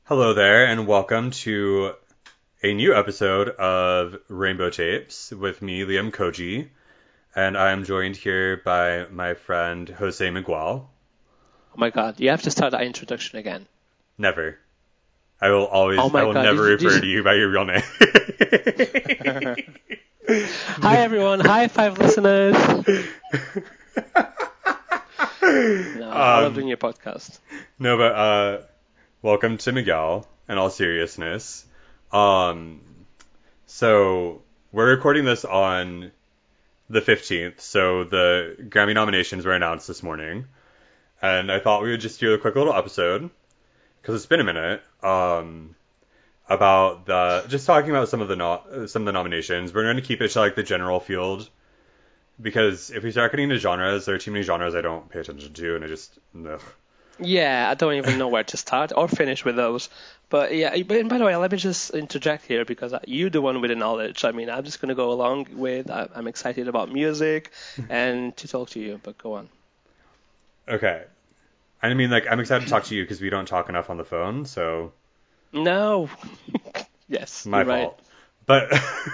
Hello there, and welcome to a new episode of Rainbow Tapes with me, Liam Koji, and I am joined here by my friend Jose Miguel. Oh my God, you have to start that introduction again. Never. I will always, Oh my I will God, never refer to you by your real name. Hi everyone, hi 5 listeners. No, I love doing your podcast. No, but welcome to Miguel, in all seriousness. So we're recording this on the 15th, so the Grammy nominations were announced this morning, and I thought we would just do a quick little episode, because it's been a minute, about just talking about some of the nominations. We're going to keep it to like the general field, because if we start getting into genres, there are too many genres I don't pay attention to, and I just, ugh. Yeah, I don't even know where to start or finish with those. But yeah, and by the way, let me just interject here because you're the one with the knowledge. I mean, I'm just going to go along with, I'm excited about music and to talk to you, but go on. Okay. I mean, like, I'm excited to talk to you because we don't talk enough on the phone, so... No. Yes, My you're fault. Right.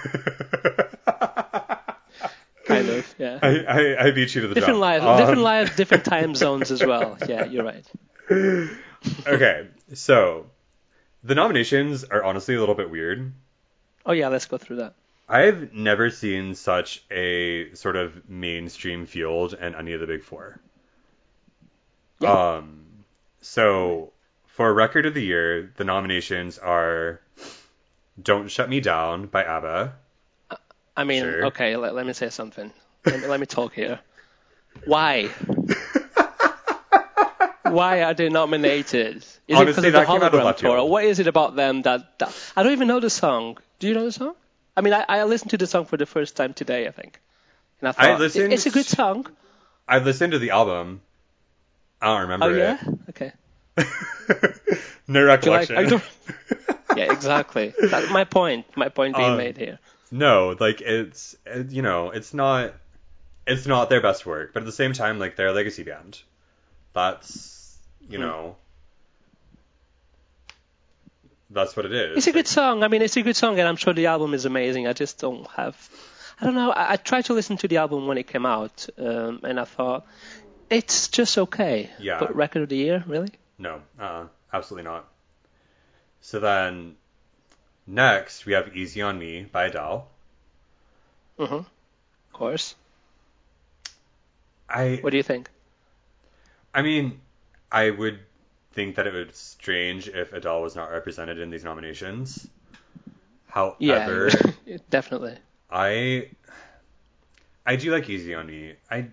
But... Kind of, yeah. I beat you to the different jump. different lives, different time zones as well. Yeah, you're right. Okay, so the nominations are honestly a little bit weird. Oh yeah, let's go through that. I've never seen such a sort of mainstream field in any of the big four. Yeah. So for Record of the Year, the nominations are Don't Shut Me Down by ABBA. I mean, Sure. Okay, let me say something. Let me talk here. Why? Why are they nominated? Is Honestly, it because of that the came out of hologram left tour? field. Or what is it about them that I don't even know the song. Do you know the song? I mean, I listened to the song for the first time today, I think. And I thought, it's a good song. I listened to the album. I don't remember it. it. Okay. No recollection. Yeah, exactly. That's my point. My point being made here. No, like it's it's not their best work, but at the same time, like they're a legacy band. That's that's what it is. It's a good song. I mean, it's a good song, and I'm sure the album is amazing. I just don't have. I don't know. I tried to listen to the album when it came out, and I thought it's just okay. Yeah. But Record of the Year, really? No, absolutely not. So then, next we have "Easy on Me" by Adele. Of course. I What do you think? I mean, I would think that it would be strange if Adele was not represented in these nominations. However, Yeah, definitely. I do like "Easy on Me."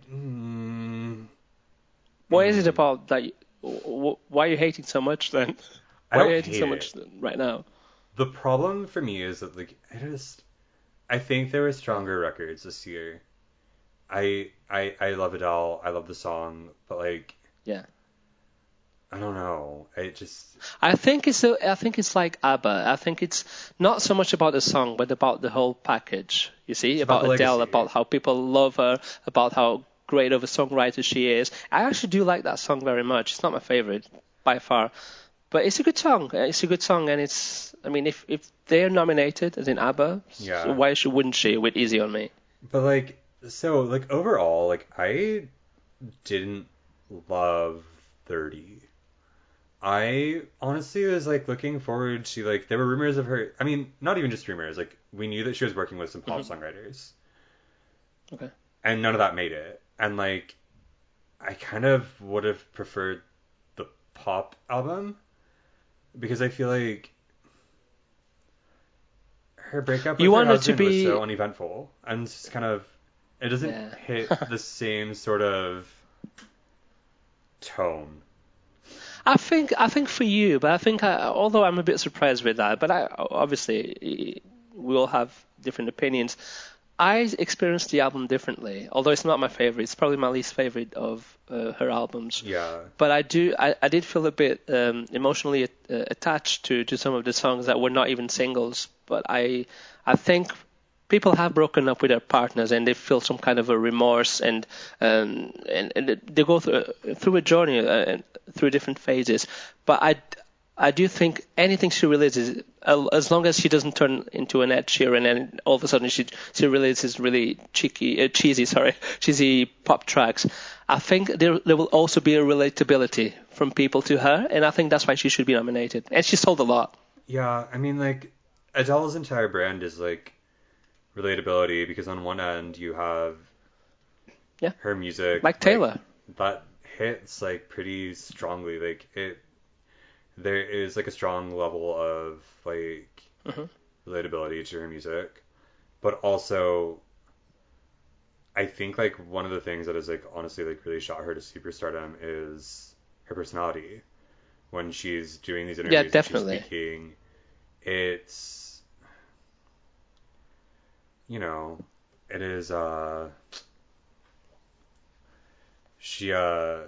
What is it about that? Why are you hating so much then? I Why are don't you hating hate so it. much right now? The problem for me is that like I think there were stronger records this year. I love Adele. I love the song, but like Yeah. I don't know. I think it's like ABBA. I think it's not so much about the song, but about the whole package. You see, It's about about the Adele, legacy. about how people love her, about how great of a songwriter she is. I actually do like that song very much. It's not my favorite by far, but it's a good song. It's a good song, and it's. I mean, if they're nominated as in ABBA, Yeah. so why wouldn't she with Easy on Me? But like overall, like I didn't love 30. I honestly was like looking forward to like there were rumors of her. I mean, not even just rumors. Like we knew that she was working with some pop songwriters, Okay. and none of that made it. And like I kind of would have preferred the pop album because I feel like her breakup with You her want it to husband was be. so uneventful, and it's just kind of it doesn't Yeah. hit the same sort of tone. I think for you, but I think although I'm a bit surprised with that, but obviously we all have different opinions. I experienced the album differently, although it's not my favorite. It's probably my least favorite of her albums. Yeah. But I did feel a bit emotionally attached to some of the songs that were not even singles. But I think people have broken up with their partners and they feel some kind of a remorse and they go through a journey through different phases. But I do think anything she releases, as long as she doesn't turn into an Ed Sheeran and all of a sudden she releases really cheesy pop tracks, I think there will also be a relatability from people to her, and I think that's why she should be nominated. And she's sold a lot. Yeah, I mean, like, Adele's entire brand is, like, relatability, because on one end you have her music. Like Taylor. That hits, like, pretty strongly. Like, there is, like, a strong level of, like, relatability to her music. But also, I think, like, one of the things that has, like, honestly, like, really shot her to superstardom is her personality. When she's doing these interviews and she's speaking, it's, you know, it is, she, Have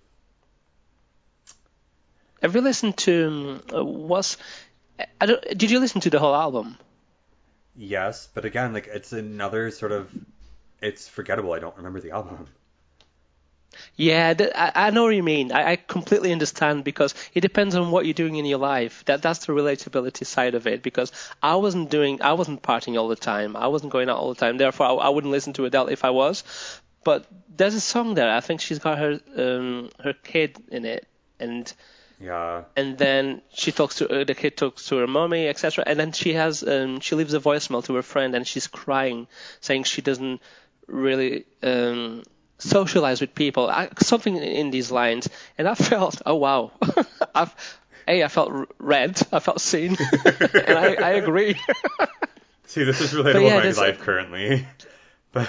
you listened to, did you listen to the whole album? yes, but again, like, it's another sort of, it's forgettable. I don't remember the album. Yeah, I know what you mean. I completely understand, because it depends on what you're doing in your life. That's the relatability side of it. Because I wasn't partying all the time. I wasn't going out all the time. Therefore, I wouldn't listen to Adele if I was. But there's a song there. I think she's got her kid in it, and then the kid talks to her mommy, etc. And then she leaves a voicemail to her friend, and she's crying, saying she doesn't really socialize with people, something in these lines. And I felt, oh wow, I felt read, I felt seen, and I agree. See, this is relatable to my life currently. But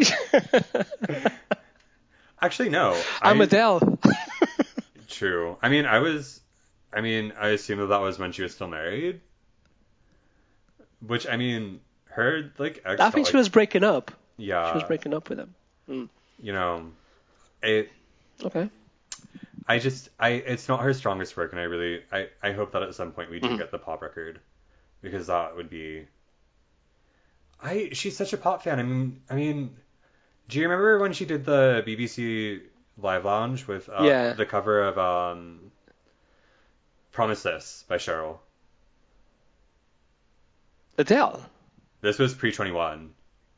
actually, no. I'm Adele. True. I mean, I assume that was when she was still married. Which, I mean, her, like, ex. I think she was breaking up. Yeah. She was breaking up with him. You know, Okay. It's not her strongest work, and I hope that at some point we do get the pop record, because that would be. She's such a pop fan. I mean, do you remember when she did the BBC Live Lounge with the cover of Promise This by Cheryl? Adele? This was pre-21.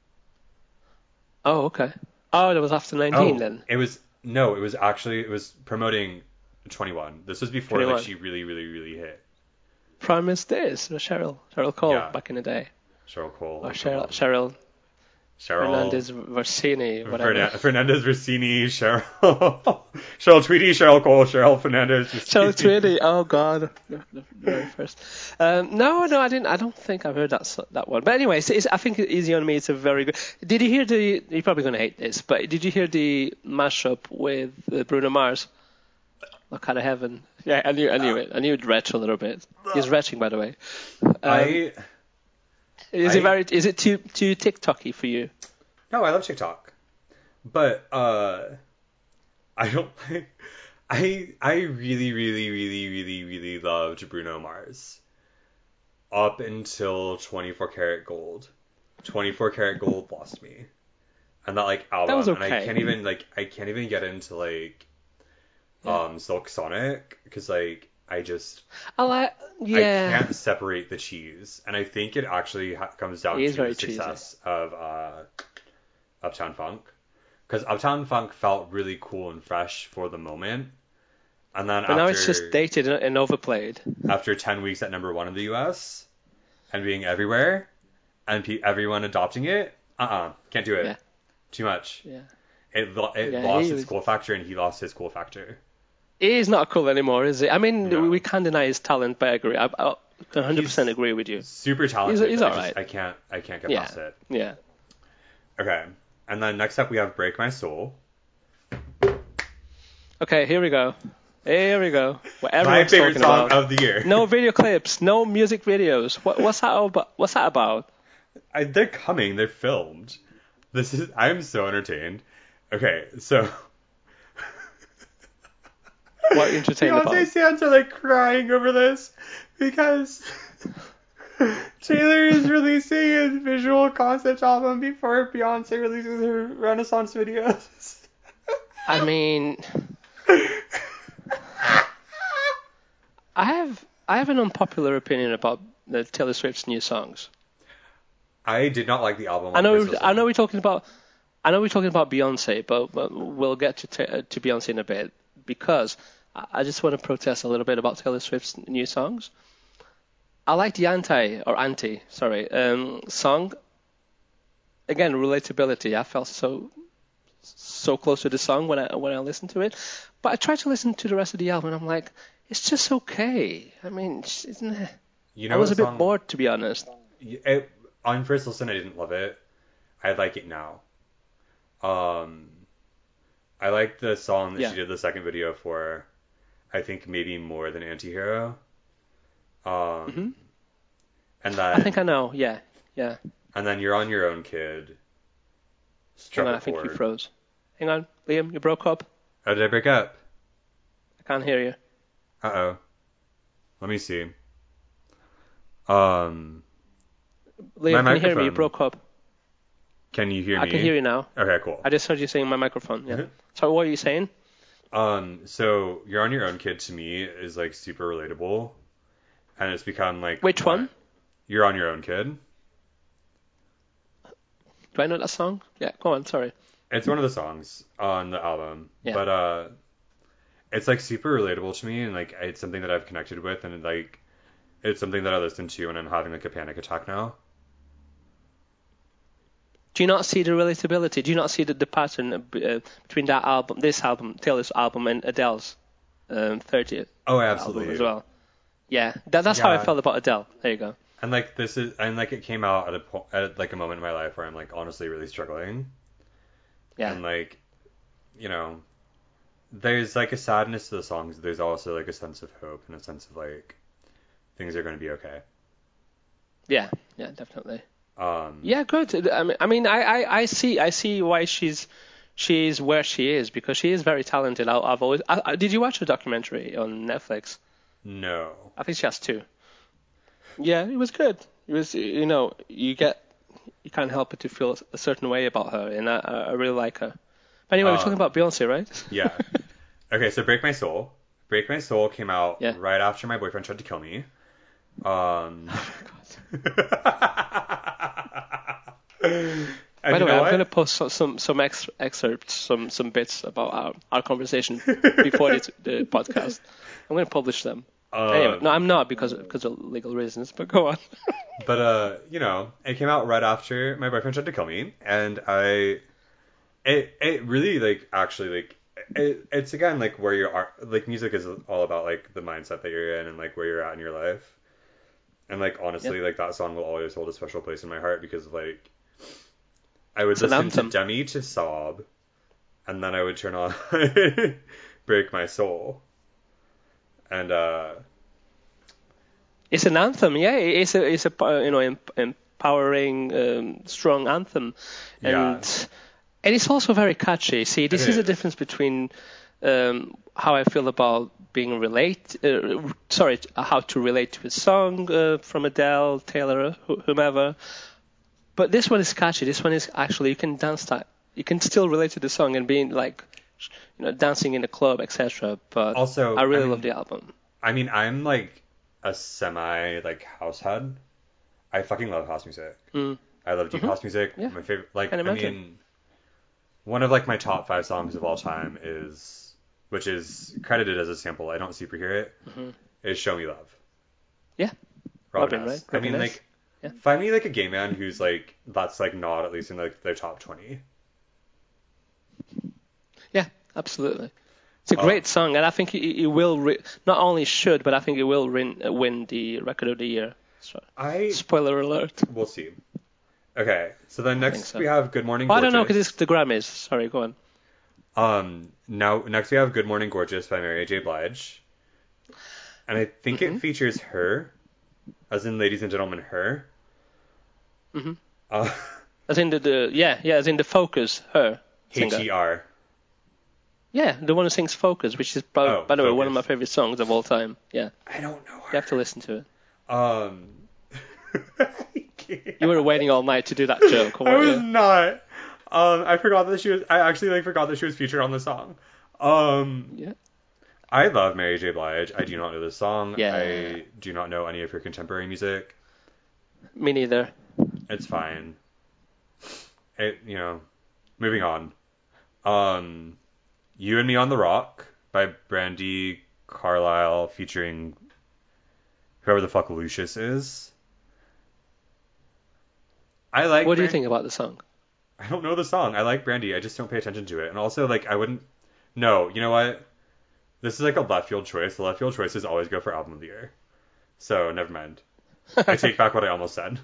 Oh, okay. Oh, that was after 19 then. It was promoting 21. This was before 21. Like, she really, really, really hit. Promise This, Cheryl Cole back in the day. Cheryl Cole. Or Cheryl Fernandez Versini, whatever. Fernandez Versini, Cheryl Tweedy, Cheryl Cole, Cheryl Fernandez Versini. Cheryl Tweedy, oh god, the very first. No, I didn't. I don't think I've heard that one. But anyway, I think Easy on Me is a very good. Did you hear you're probably going to hate this, but did you hear the mashup with Bruno Mars? What Kind of Heaven? Yeah, I knew it. I knew it retch a little bit. He's retching, by the way. Is it too TikToky for you? No, I love TikTok, but I don't. I really, really, really, really, really loved Bruno Mars up until 24 Karat Gold. 24 Karat Gold lost me, and that album. That was okay. And I can't even get into Silk Sonic, because I can't separate the cheese, and I think it actually comes down to the success of Uptown Funk, because Uptown Funk felt really cool and fresh for the moment, and then now it's just dated and overplayed. After 10 weeks at number 1 in the US and being everywhere, and everyone adopting it, can't do it. Too much. It lost its cool factor, and he lost his cool factor. He's not cool anymore, is he? I mean, we can't deny his talent, but I agree. I 100% agree with you. Super talented. He's all right. I can't get past it. Yeah. Okay. And then next up we have Break My Soul. Okay, here we go. What my favorite song of the year. No video clips, no music videos. What's that about? They're coming. They're filmed. I'm so entertained. Okay, so. What entertained about? Beyonce's fans are crying over this because Taylor is releasing a visual concept album before Beyonce releases her Renaissance videos. I mean, I have an unpopular opinion about Taylor Swift's new songs. I did not like the album. I know we're talking about Beyonce, but we'll get to Beyonce in a bit, because I just want to protest a little bit about Taylor Swift's new songs. I like the anti song. Again, relatability. I felt so close to the song when I listened to it, but I tried to listen to the rest of the album, and I'm like, it's just okay. I mean, isn't it? I was a bit bored, to be honest. On first listen, I didn't love it. I like it now. I like the song that she did the second video for. I think maybe more than Antihero. And then I think I know. Yeah. And then You're on Your Own, Kid. Hang on, I think you froze. Hang on, Liam, you broke up. Oh, did I break up? I can't hear you. Uh-oh. Let me see. Liam, can you hear me? You broke up. Can you hear me? I can hear you now. Okay, cool. I just heard you saying my microphone. Yeah. So what are you saying? So You're on Your Own, Kid to me is like super relatable, and it's become like. Which one? You're on Your Own, Kid. Do I know that song? Yeah, go on. Sorry. It's one of the songs on the album, yeah. But it's like super relatable to me, and like it's something that I've connected with, and like it's something that I listen to when I'm having like a panic attack now. Do you not see the relatability? Do you not see the pattern between this album, Taylor's album, and Adele's 30th absolutely album as well? Yeah, that's how I felt about Adele. There you go. And like it came out at like a moment in my life where I'm like honestly really struggling. Yeah. And like, you know, there's like a sadness to the songs. There's also like a sense of hope and a sense of like things are going to be okay. Yeah, definitely. Yeah, good. I mean, I see why she's where she is, because she is very talented. I've always. Did you watch the documentary on Netflix? No. I think she has 2. Yeah, it was good. It was, you can't help but to feel a certain way about her, and I really like her. But anyway, we're talking about Beyonce, right? Yeah. Okay, so Break My Soul. Break My Soul came out right after my boyfriend tried to kill me. Oh my God. By the way, I'm going to post some excerpts, some bits about our conversation before the podcast. I'm going to publish them. Anyway, no, I'm not because of legal reasons, but go on. But it came out right after my boyfriend tried to kill me, and it really like actually like it's again like where you are, like music is all about like the mindset that you're in and like where you're at in your life, and like honestly like that song will always hold a special place in my heart, because like I would listen to Demi to sob, and then I would turn on Break My Soul. And it's an anthem, yeah. It's a empowering, strong anthem, and it's also very catchy. See, this is a difference between how I feel about how to relate to a song from Adele, Taylor, whomever. But this one is catchy. This one is actually, you can dance that. You can still relate to the song and being like, dancing in the club, etc. But also, I really love the album. I mean, I'm like a semi like house head. I fucking love house music. I love deep house music. Yeah. My favorite, like, I mean, one of like my top 5 songs of all time which is credited as a sample. I don't super hear it. Is "Show Me Love." Yeah. Robin, right? I mean, like, find me like a gay man who's like that's like not at least in like their top 20. Yeah, absolutely. It's a great song, and I think it will not only should, but I think it will win the Record of the Year. So, spoiler alert. We'll see. Okay, so then next we have Good Morning Gorgeous. I don't know, because it's the Grammys. Sorry, go on. Now next we have Good Morning Gorgeous by Mary J. Blige, and I think it features her, as in Ladies and Gentlemen, her. As in as in the Focus, her. H-E-R. Yeah, the one who sings Focus, which is, by the way, one of my favorite songs of all time. Yeah. I don't know her. You have to listen to it. You were waiting all night to do that joke. I was not. I forgot that she was. I actually forgot that she was featured on the song. Yeah. I love Mary J. Blige. I do not know this song. Yeah. I do not know any of her contemporary music. Me neither. It's fine. Moving on. You and Me on the Rock by Brandy Carlisle featuring whoever the fuck Lucius is. What do you think about the song? I don't know the song. I like Brandy. I just don't pay attention to it. And also, like, I wouldn't. No, you know what? This is like a left field choice. The left field choices always go for album of the year. So never mind. I take back what I almost said.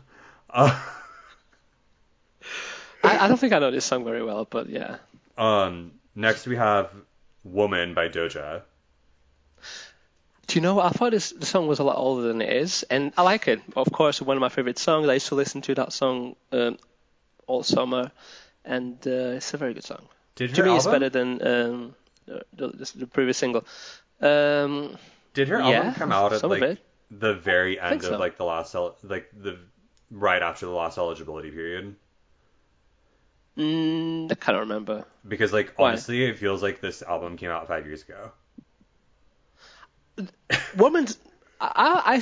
I don't think I know this song very well, but yeah. Next we have Woman by Doja. Do you know what? I thought the song was a lot older than it is, and I like it. Of course, one of my favorite songs. I used to listen to that song all summer, and it's a very good song. To me, it's better than the previous single. Did her album come out at like the very end of so. like the last right after the last eligibility period? I can't remember. Because like honestly, it feels like this album came out 5 years ago. Woman's, I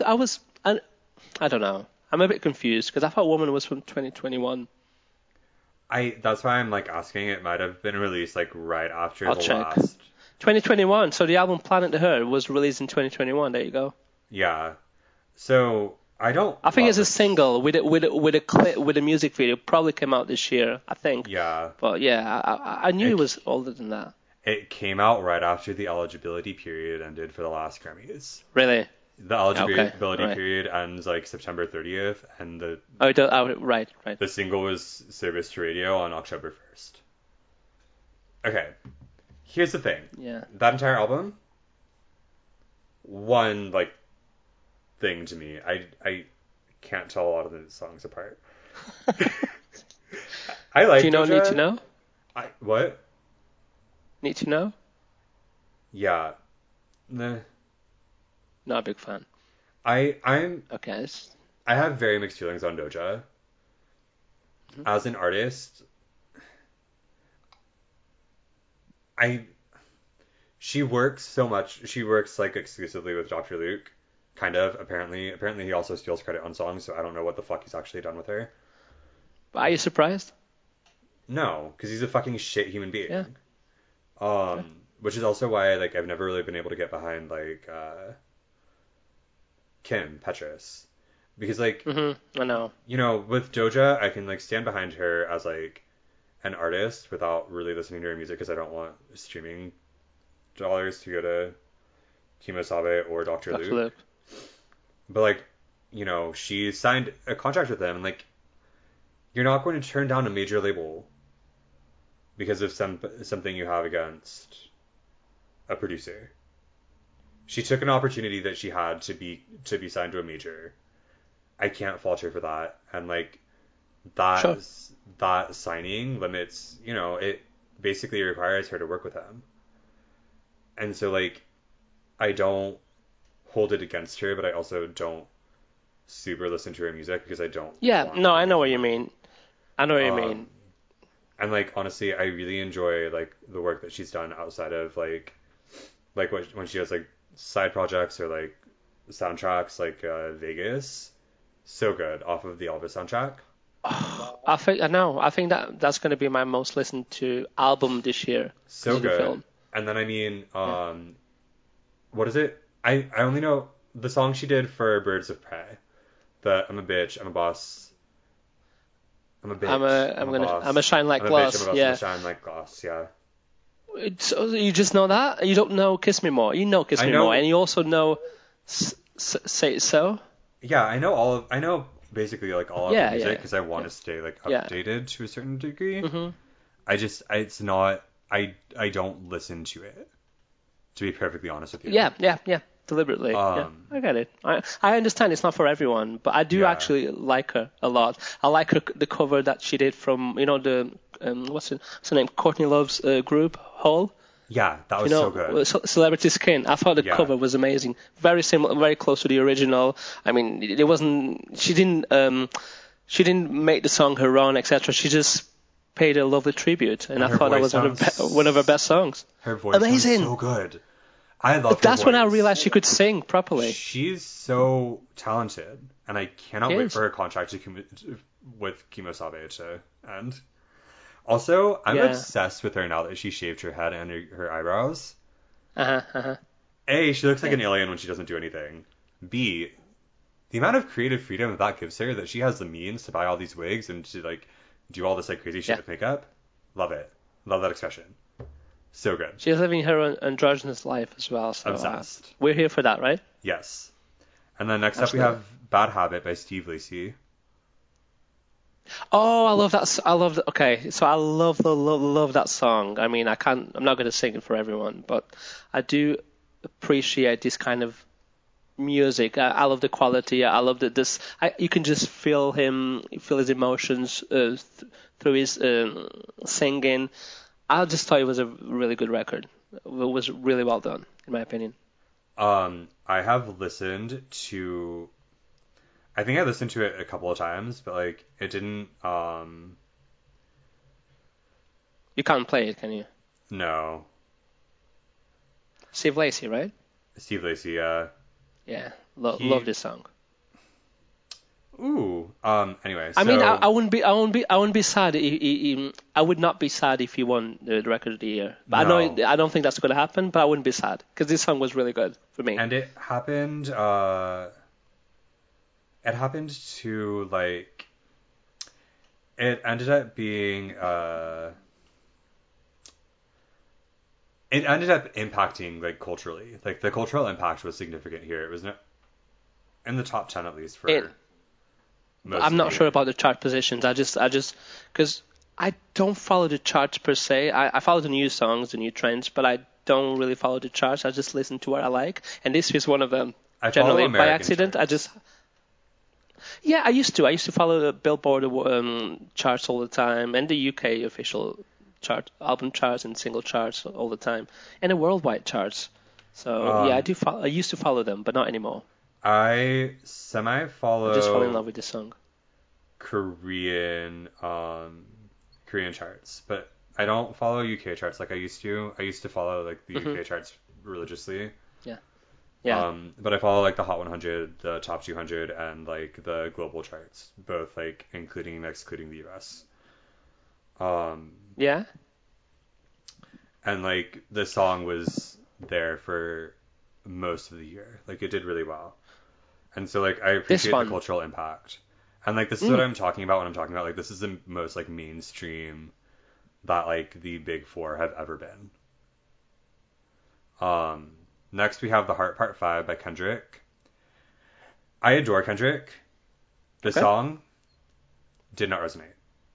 don't know. I'm a bit confused because I thought Woman was from 2021. That's why I'm like asking. It might have been released like right after I'll check. 2021. So the album Planet to Her was released in 2021. There you go. Yeah. So I think it's a single with a clip with a music video. Probably came out this year, I think. Yeah. But yeah, I knew it was older than that. It came out right after the eligibility period ended for the last Grammys. Really? The eligibility period ends like September 30th, and right. The single was serviced to radio on October 1st. Okay, here's the thing. Yeah. That entire album, one like thing to me. I can't tell a lot of the songs apart. I like. Do you know Doja. Need to Know? What? Need to Know? Yeah. Nah. Not a big fan. I'm okay. I have very mixed feelings on Doja. Mm-hmm. As an artist, she works so much. She works like exclusively with Dr. Luke, kind of. Apparently he also steals credit on songs. So I don't know what the fuck he's actually done with her. But are you surprised? No, because he's a fucking shit human being. Yeah. Which is also why like I've never really been able to get behind like Kim Petras, because like I know, with Doja I can like stand behind her as like an artist without really listening to her music because I don't want streaming dollars to go to Kimosabe or Dr. Luke. But like she signed a contract with them, and like you're not going to turn down a major label because of something you have against a producer. She took an opportunity that she had to be signed to a major. I can't fault her for that. And like that signing limits, it basically requires her to work with him. And so like I don't hold it against her, but I also don't super listen to her music because I don't. Yeah, no, I know what you mean. I know what you mean. And like honestly, I really enjoy like the work that she's done outside of like when she has like side projects or like soundtracks like Vegas. So good off of the Elvis soundtrack. I think that's going to be my most listened to album this year. So good. Film. And then I mean, what is it? I only know the song she did for Birds of Prey. I'm a bitch. I'm a boss. I'm a bitch. I'm a shine like glass. I'm a shine like glass. Yeah. So you just know that? You don't know Kiss Me More. You know Kiss Me More, and you also know Say It So. Yeah, I know basically like all of the music because I want to stay like updated to a certain degree. Mm-hmm. It's not. I don't listen to it, to be perfectly honest with you. Yeah. Deliberately. I get it. I understand it's not for everyone, but I do actually like her a lot. I like the cover that she did from the what's her name, Courtney Love's group Hole. Yeah, that was so good. Celebrity Skin. I thought the cover was amazing. Very similar, very close to the original. I mean, it wasn't. She didn't make the song her own, etc. She just paid a lovely tribute, and I thought that was one of her best songs. Her voice amazing. Was so good. I love her That's when I voice. realized she could sing properly. She's so talented, and I cannot She wait is. for her contract with Kimosabe to end. Also, I'm Yeah. obsessed with her now that she shaved her head and her eyebrows. Uh-huh, uh-huh. A, she looks like Yeah. an alien when she doesn't do anything. B, the amount of creative freedom that gives her, that she has the means to buy all these wigs and to like do all this like crazy shit Yeah. with makeup. Love it. Love that expression. So good. She's living her androgynous life as well, so Obsessed. we're here for that, right? Yes. And then next up we Absolutely. have Bad Habit by Steve Lacy. Oh, I love that. I love that. Okay, so I love that song. I mean, I'm not going to sing it for everyone, but I do appreciate this kind of music. I love the quality. I love that you can just feel his emotions through his singing. I just thought it was a really good record. It was really well done, in my opinion. I have listened to. I think I listened to it a couple of times, but like it didn't. You can't play it, can you? No, Steve Lacy, right? Steve Lacy. Yeah, love He. this song. Ooh. Anyway, I mean, so I wouldn't be sad. I would not be sad if he won the record of the year. But no, I don't think that's going to happen. But I wouldn't be sad because this song was really good for me. and it happened. It happened to like. It ended up being. It ended up impacting like culturally. Like the cultural impact was significant here. It was in the top 10 at least for It, most I'm of the not sure year. about the chart positions. I just because I don't follow the charts per se. I follow the new songs, the new trends, but I don't really follow the charts. I just listen to what I like, and this is one of them. I follow Generally, by American accident, charts. yeah, I used to. I used to follow the Billboard charts all the time, and the UK official chart, album charts, and single charts all the time, and the worldwide charts. So yeah, Um, I used to follow them, but not anymore. I semi I just fell in love follow with this song. Korean Korean charts, but I don't follow UK charts like I used to. I used to follow like the Hmm. UK charts religiously. Yeah, yeah, But I follow like the Hot 100, the Top 200, and like the global charts, both like including and excluding the US. Um, yeah. and like the song was there for most of the year. Like it did really well. And so like I This appreciate the one. cultural impact. And like this is what Mm. I'm talking about when I'm talking about like this is the most like mainstream that like the big four have ever been. Um Next we have The Heart Part 5 by Kendrick. I adore Kendrick. The Okay. song did not resonate.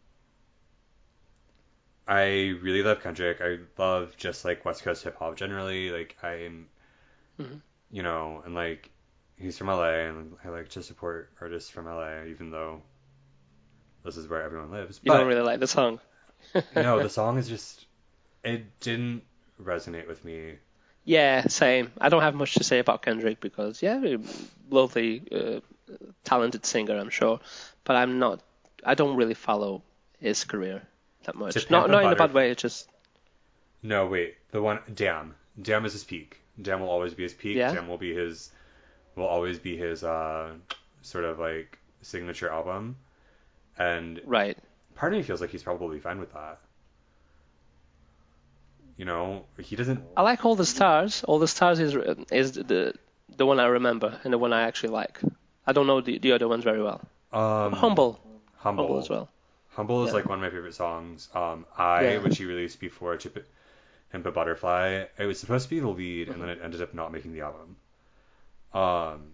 I really love Kendrick. I love just like West Coast hip hop generally. Like I'm, Hmm. and like he's from LA, and I like to support artists from LA, even though this is where everyone lives. You don't But really like the song. no, the song is just it didn't resonate with me. Yeah, same. I don't have much to say about Kendrick because yeah, lovely, talented singer, I'm sure, but I'm not. I don't really follow his career that To much. Pimp a Not in a bad Butterfly. way. It's just No, wait, the one Damn. Damn is his peak. Damn will always be his peak. yeah, Damn will always be his sort of like signature album. And right. part of me feels like he's probably fine with that. He doesn't. I like All the Stars. All the Stars is the one I remember and the one I actually like. I don't know the other ones very well. Um, Humble, Humble as Humble. well. Humble is Yeah, like one of my favorite songs. yeah. Which he released before Pimp a Butterfly, it was supposed to be the lead, and Hmm. then it ended up not making the album. Um,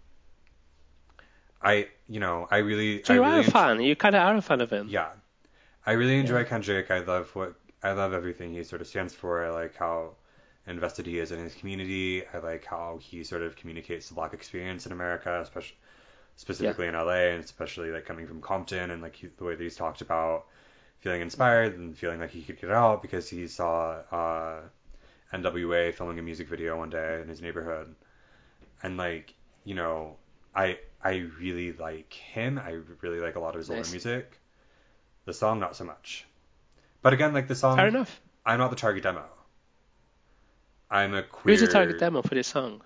I So you are a really, fan. You kind of are a fan of him. yeah, I really Yeah. enjoy Kendrick. I love everything he sort of stands for. I like how invested he is in his community. I like how he sort of communicates the Black experience in America, especially Yeah. specifically in LA, and especially like coming from Compton, and like the way that he's talked about feeling inspired and feeling like he could get out because he saw NWA filming a music video one day in his neighborhood, and like you know, I really like him. I really like a lot of his older Nice. music. The song, not so much. But again, like the Fair song, enough. I'm not the target demo. I'm a queer. Who's the target demo for this song?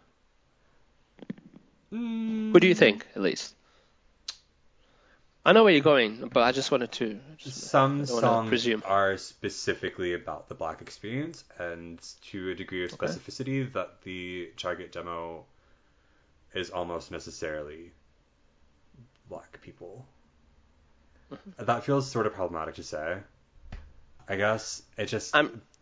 Mm, Who do you think, at least? I know where you're going, but I just wanted to. Some I don't want to songs presume. are specifically about the Black experience, and to a degree of Okay. specificity that the target demo is almost necessarily Black people. That feels sort of problematic to say. I guess it just.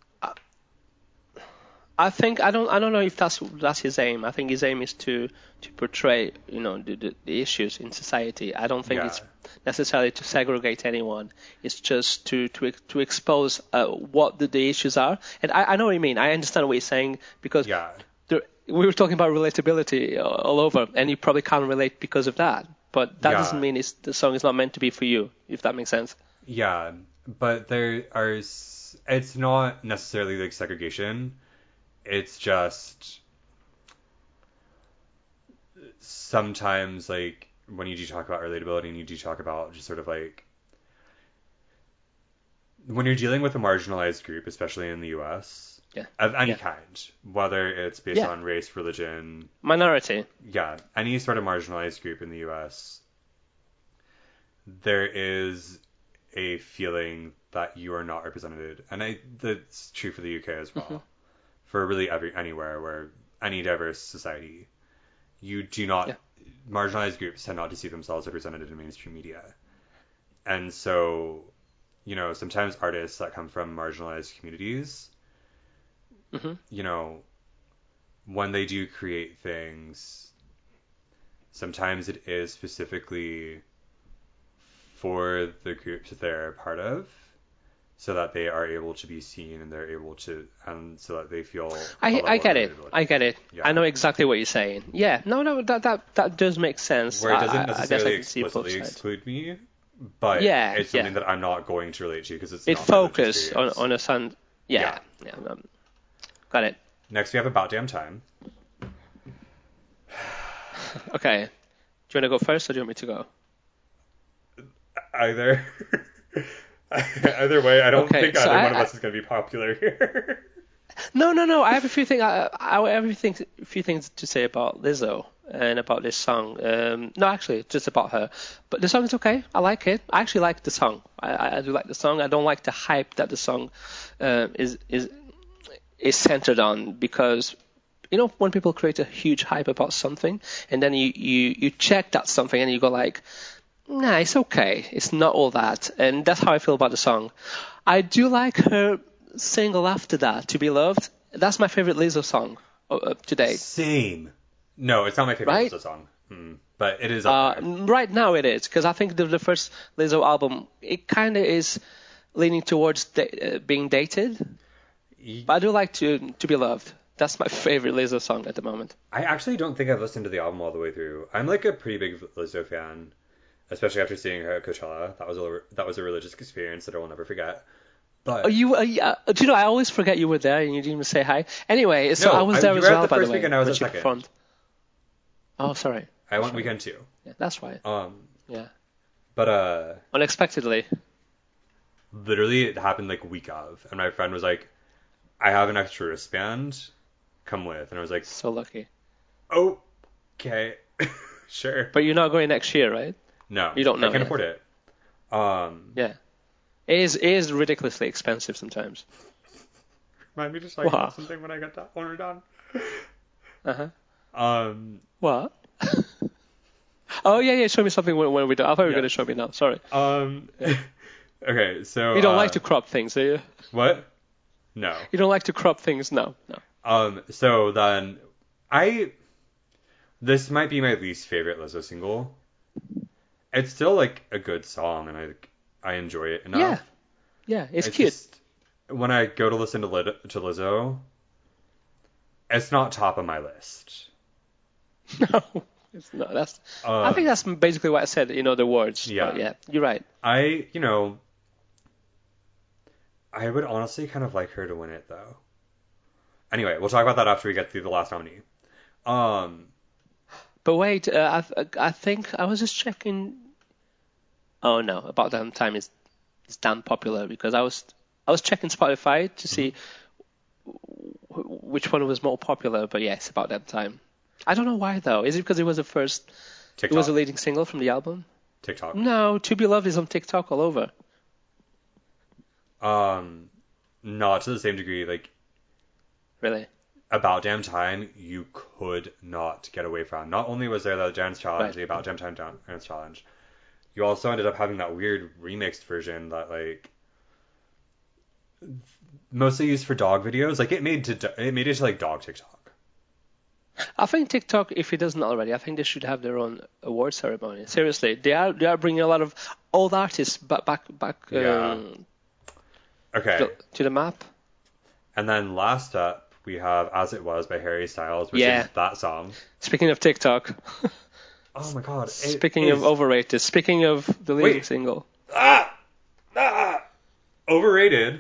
I think I don't know if that's his aim. I think his aim is to portray the issues in society. I don't think it's necessarily to segregate anyone. It's just to expose what the issues are. And I know what you mean. I understand what you're saying because we were talking about relatability all over, and you probably can't relate because of that. But that doesn't mean the song is not meant to be for you, if that makes sense. Yeah, but it's not necessarily like segregation. It's just sometimes like when you do talk about relatability and you do talk about just sort of like when you're dealing with a marginalized group, especially in the US, of any kind, whether it's based on race, religion, minority, any sort of marginalized group in the US, there is a feeling that you are not represented, and that's true for the UK as well. For really anywhere where any diverse society, you do not marginalized groups tend not to see themselves represented in mainstream media, and so sometimes artists that come from marginalized communities, when they do create things, sometimes it is specifically for the groups that they're a part of, so that they are able to be seen and they're able to, and so that they feel. I get it. Yeah. I know exactly what you're saying. Yeah, no, that does make sense. Where it doesn't necessarily explicitly exclude me, but it's something that I'm not going to relate to because it's. It focus on a son. Yeah. Got it. Next, we have About Damn Time. Okay. Do you want to go first or do you want me to go? Either. Either way, I don't think either one of us is going to be popular here. No. I have a few things. I have a few things to say about Lizzo and about this song. No, actually, just about her. But the song is okay. I like it. I actually like the song. I do like the song. I don't like the hype that the song is centered on, because when people create a huge hype about something and then you check that something and you go like, nah, it's okay. It's not all that. And that's how I feel about the song. I do like her single after that, To Be Loved. That's my favorite Lizzo song to date. Same. No, it's not my favorite Lizzo song. But it is up there. Right now it is, because I think the first Lizzo album, it kind of is leaning towards being dated. But I do like to Be Loved. That's my favorite Lizzo song at the moment. I actually don't think I've listened to the album all the way through. I'm like a pretty big Lizzo fan, especially after seeing her at Coachella. That was a religious experience that I will never forget. But do you know, I always forget you were there and you didn't even say hi. Anyway, so I was there as well, by the way. Weekend, I was at second. Oh, sorry. I went weekend too. Yeah, that's why. Yeah. But unexpectedly. Literally, it happened like week of, and my friend was like, "I have an extra wristband. Come with." And I was like, "So lucky." Okay, sure. But you're not going next year, right? No, you don't know. I can't afford it. Yeah, it is ridiculously expensive sometimes. Remind me to talk about something when I get that when we're done. What? Oh yeah. Show me something when we're done. I thought you were going to show me now. Sorry. Okay, so you don't like to crop things, do you? What? No. You don't like to crop things? No. So then this might be my least favorite Lizzo single. It's still like a good song, and I enjoy it enough. Yeah, it's cute. Just, when I go to listen to Lizzo, it's not top of my list. No, it's not. I think that's basically what I said. The words. Yeah. But yeah, you're right. I would honestly kind of like her to win it, though. Anyway, we'll talk about that after we get through the last nominee. But wait, I think I was just checking. Oh no, About Damn Time is damn popular, because I was checking Spotify to see which one was more popular, but yes, about that time. I don't know why though. Is it because it was the first? It was TikTok. the leading single from the album. TikTok. No, To Be Loved is on TikTok all over. Not to the same degree. Like, Really? About Damn Time, you could not get away from. Not only was there the dance challenge, Right. the About Damn Time dance challenge, you also ended up having that weird remixed version that like mostly used for dog videos. Like it made it to like dog TikTok. I think TikTok, if it doesn't already, I think they should have their own award ceremony. Seriously, they are bringing a lot of old artists back Yeah. Okay. to the map. And then last up, we have As It Was by Harry Styles, which Yeah. is that song. Speaking of TikTok, Oh my god. speaking of overrated, speaking of the leading Wait. single. Overrated.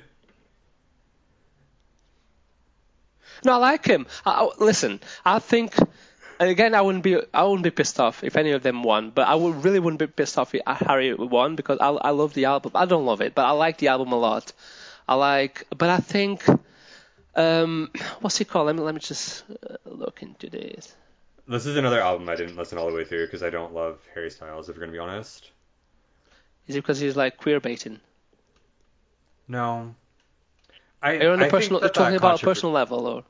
No, I like him. Listen, I think, and again, I wouldn't be pissed off if any of them won, but really wouldn't be pissed off if Harry won because I love the album. I don't love it, but I like the album a lot. But I think, what's it called? Let me just look into this. This is another album I didn't listen all the way through because I don't love Harry Styles, if we're gonna be honest. Is it because he's like queer baiting? No. Are you on a personal, think talking about a personal level, or?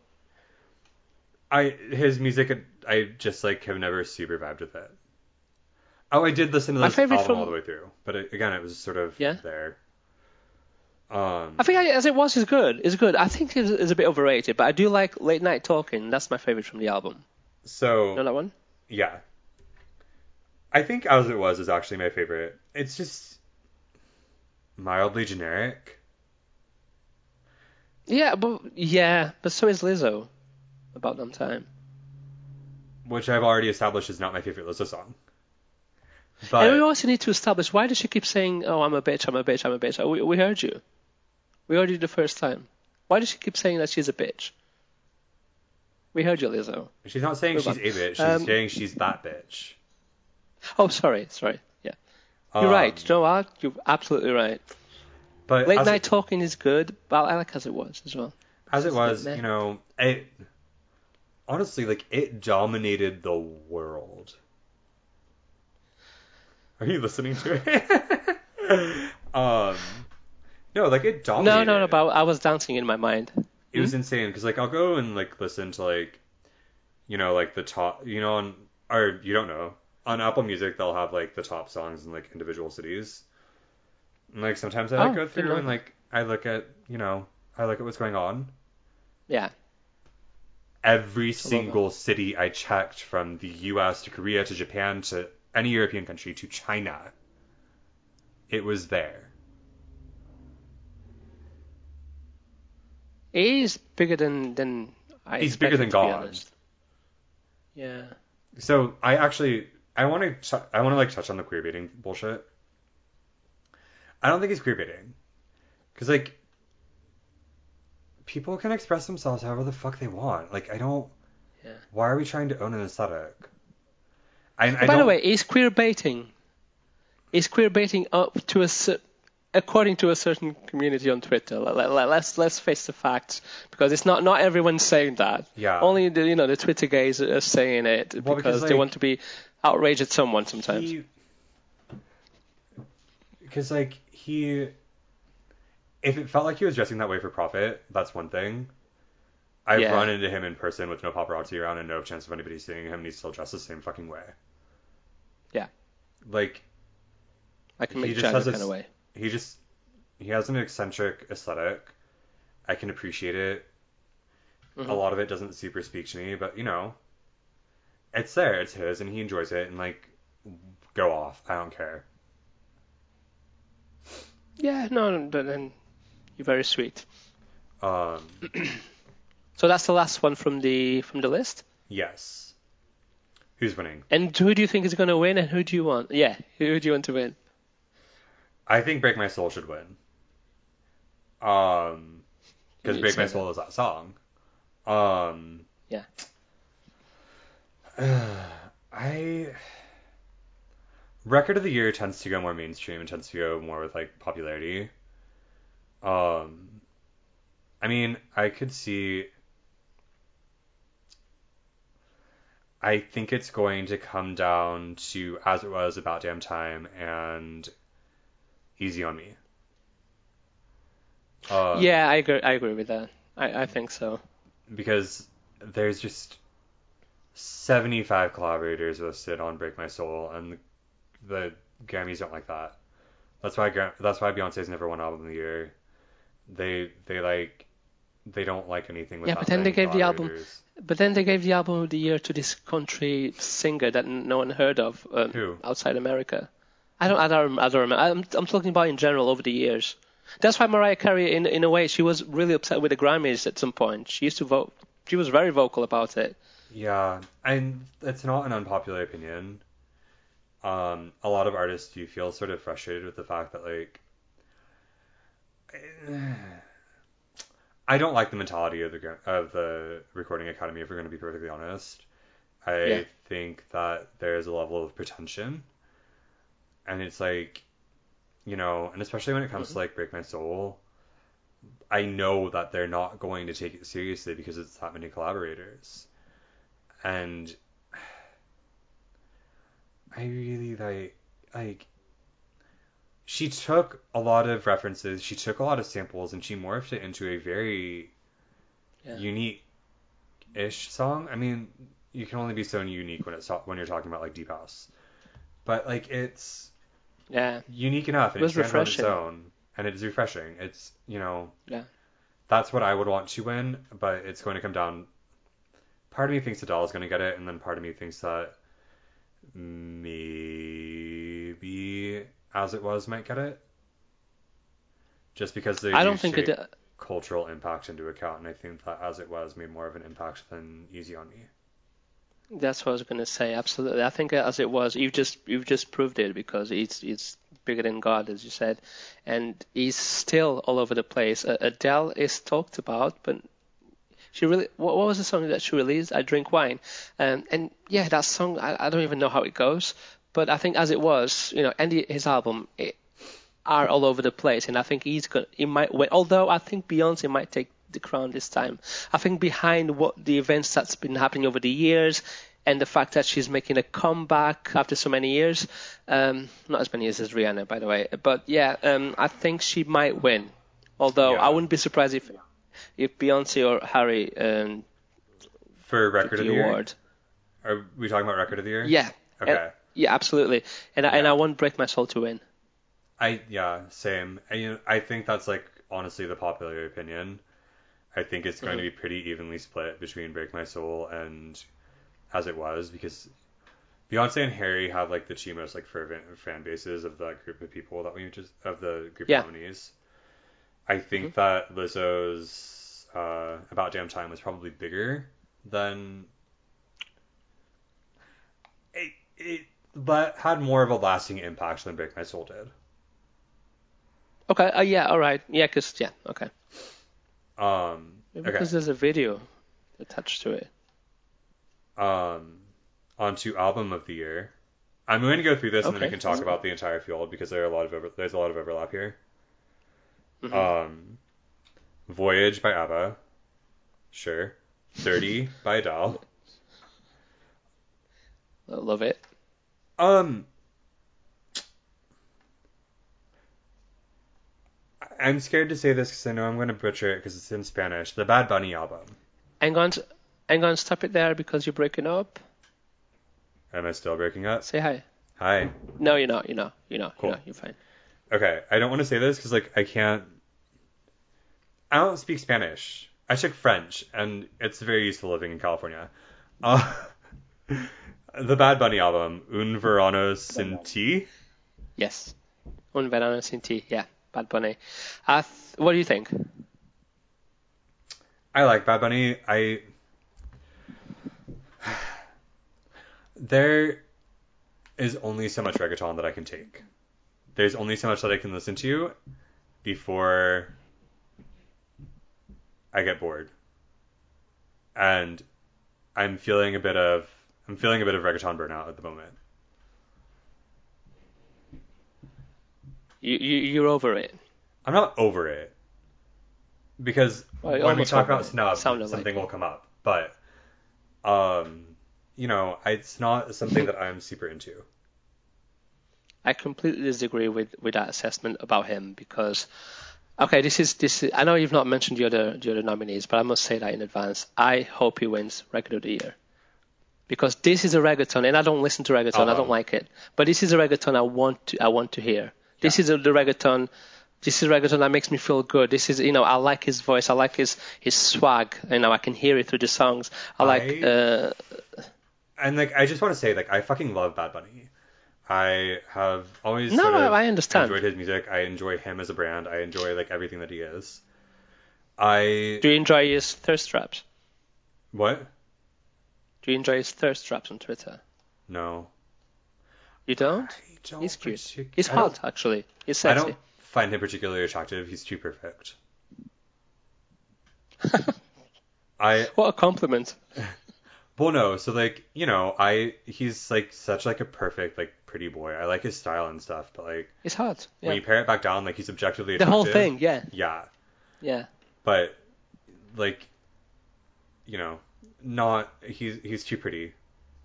His music, I just like have never super vibed with it. Oh, I did listen to My this favorite album from- all the way through, but again, it was sort of Yeah? there. I think As It Was is good. It's good. I think it's a bit overrated, but I do like Late Night Talking. That's my favorite from the album. So Know that one? yeah, I think As It Was is actually my favorite. It's just mildly generic. Yeah, but so is Lizzo. About Damn Time. Which I've already established is not my favorite Lizzo song. And we But also need to establish, why does she keep saying, "Oh, I'm a bitch, I'm a bitch, I'm a bitch"? We heard you. We heard you the first time. Why does she keep saying that she's a bitch? We heard you, Lizzo. she's not saying Move she's on. a bitch. She's saying she's that bitch. Oh, sorry. Yeah. You're right. You know what? You're absolutely right. But Late Night Talking is good, but I like As It Was as well. As It Was, meh. you know, it honestly like it dominated the world. Are you listening to it? No, like it dominated. No, but I was dancing in my mind. It was insane because like I'll go and like listen to like like the top on or you don't know on Apple Music they'll have like the top songs in like individual cities. And like sometimes I like go didn't through know and like I look at I look at what's going on. Yeah. Every single city I checked from the US to Korea to Japan to any European country to China, it was there. He's bigger than I He's bigger than expected, to be God. honest. Yeah. So I want to like touch on the queer baiting bullshit. I don't think it's queer baiting because like people can express themselves however the fuck they want. Like I don't. Yeah. Why are we trying to own an aesthetic? By the way, is queer baiting up to according to a certain community on Twitter? Let's face the facts, because it's not everyone's saying that. Yeah. Only the Twitter gays are saying it Well, because they like, want to be outraged at someone sometimes. Because if it felt like he was dressing that way for profit, that's one thing. I've run into him in person with no paparazzi around and no chance of anybody seeing him, and he's still dressed the same fucking way. Yeah. Like, I can make he it just has kind of way. He has an eccentric aesthetic. I can appreciate it. Mm-hmm. A lot of it doesn't super speak to me, but it's there, it's his, and he enjoys it, and like, go off. I don't care. Yeah, no, but then you're very sweet. Um, So that's the last one from the list. yes. Who's winning? And who do you think is going to win, and who do you want? Yeah, who do you want to win? I think Break My Soul should win. Because Break My Soul is that song. Yeah. Record of the Year tends to go more mainstream and tends to go more with like popularity. I mean, I could see I think it's going to come down to As It Was, About Damn Time, and Easy on Me. Yeah, I agree with that. I think so. Because there's just 75 collaborators listed on Break My Soul, and the Grammys don't like that. That's why Beyonce's never won Album of the Year. They don't like anything with Yeah, but that then they many gave the album. collaborators. But then they gave the album of the year to this country singer that no one heard of Who? outside America. I don't remember. I'm talking about in general over the years. That's why Mariah Carey, in a way, she was really upset with the Grammys at some point. She used to vote. She was very vocal about it. Yeah, and it's not an unpopular opinion. A lot of artists do feel sort of frustrated with the fact that like I don't like the mentality of the Recording Academy. If we're going to be perfectly honest, Yeah. I think that there is a level of pretension, and it's like, and especially when it comes to like Break My Soul, I know that they're not going to take it seriously because it's that many collaborators, and I really like she took a lot of references, she took a lot of samples, and she morphed it into a very Yeah. unique-ish song. I mean, you can only be so unique when you're talking about like deep house, but like it's Yeah. unique enough It and it was stands on its refreshing. own, and it's refreshing. It's Yeah. that's what I would want to win, but it's going to come down. Part of me thinks Adele is going to get it, and then part of me thinks that maybe As It Was might get it, just because they I do don't think it. take cultural impact into account, and I think that As It Was made more of an impact than Easy on Me. That's what I was going to say. Absolutely. I think as it was, you've just proved it because it's bigger than God, as you said, and he's still all over the place. Adele is talked about, but she really. What was the song that she released? I Drink Wine, and yeah, that song. I don't even know how it goes, but I think as it was, and his album are all over the place, and I think he might win. Although I think Beyonce might take the crown this time. I think behind what the events that's been happening over the years, and the fact that she's making a comeback after so many years, not as many years as Rihanna, by the way, but yeah, I think she might win. Although I Yeah. wouldn't be surprised if Beyonce or Harry For took Record of the the Year? award. Are we talking about Record of the Year? Yeah, and, Okay. yeah, absolutely. And I Yeah. want Break My Soul to win. Yeah, same. I think that's like honestly the popular opinion. I think it's going to Hmm. be pretty evenly split between Break My Soul and As It Was, because Beyonce and Harry have like the two most like fervent fan bases of that group of people that we just of the group of Yeah. nominees. I Hmm. think that Lizzo's About Damn Time was probably bigger than it, but had more of a lasting impact than Break My Soul did. Okay. Yeah. All right. Yeah. Cause yeah. Okay. Maybe Okay. because there's a video attached to it. Um, On to Album of the Year. I'm going to go through this and then we Okay. can talk about the entire field because there's a lot of overlap here. Hmm. Um, Voyage by ABBA, sure. 30 by Adele. I love it. Um, I'm scared to say this because I know I'm going to butcher it because it's in Spanish. The Bad Bunny album. I'm going to I'm going to stop it there because you're breaking up. Am I still breaking up? Say hi. Hi. No, you're not. You're not. You're not. You're Cool. not. You're fine. Okay, I don't want to say this because like I can't. I don't speak Spanish. I speak French, and it's very useful living in California. Uh, the Bad Bunny album, Un Verano Sin Ti. Yes. Un verano sin ti. Yeah. Bad Bunny. What do you think? I like Bad Bunny. There is only so much reggaeton that I can take. There's only so much that I can listen to before I get bored. And I'm feeling a bit of reggaeton burnout at the moment. You're over it. I'm not over it because Well, you're when we almost talk over about it. snubs, Sounded like something it. will come up. But um, it's not something that I'm super into. I completely disagree with that assessment about him because okay, this is. I know you've not mentioned the other nominees, but I must say that in advance. I hope he wins Record of the Year because this is a reggaeton, and I don't listen to reggaeton. I don't Album. like it, but this is a reggaeton I want to hear. This Yeah. is the reggaeton. This is reggaeton that makes me feel good. This is, I like his voice. I like his swag. I can hear it through the songs. I like. I and like I just want to say like I fucking love Bad Bunny. I have always No, sort of I understand. enjoyed his music. I enjoy him as a brand. I enjoy like everything that he is. I Do you enjoy his thirst traps? what? Do you enjoy his thirst traps on Twitter? No. You don't? I He's don't cute. partic- He's I don't hot, actually. He's I sexy. don't find him particularly attractive. He's too perfect. I What a compliment. well no, so like, he's like such like a perfect like pretty boy. I like his style and stuff, but like He's hot. when Yeah. you pare it back down, like he's objectively The whole attractive. thing, yeah. Yeah. Yeah. But like, you know, not he's too pretty.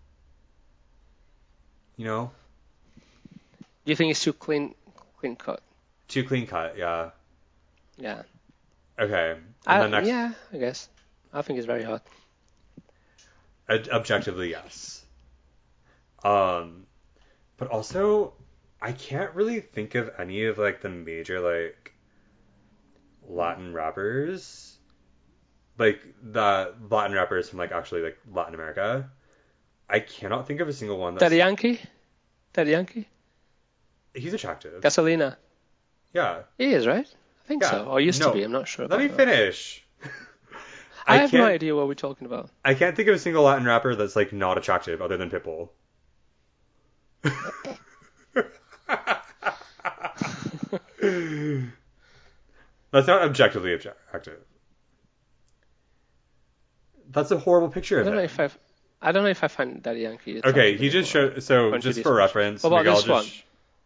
You know? Do you think he's too clean cut? Too clean cut, yeah. Yeah. Okay. And then next Yeah, I guess. I think he's very hot. objectively yes. Um but also I can't really think of any of like the major like Latin rappers. Like the Latin rappers from like actually like Latin America. I cannot think of a single one Daddy that's Yankee? Daddy Yankee? he's attractive. Gasolina? Yeah. He is, right? I think Yeah. so. Or used to be. No. I'm not sure Let about me that. finish. I I have no can't idea what we're talking about. I can't think of a single Latin rapper that's like not attractive other than Pitbull. That's not objectively attractive. That's a horrible picture I of don't know if him. I've. I don't know if I find Daddy Yankee Okay, attractive he just anymore. showed. So Going through just these for emotions. reference, What about Miguel this one? just.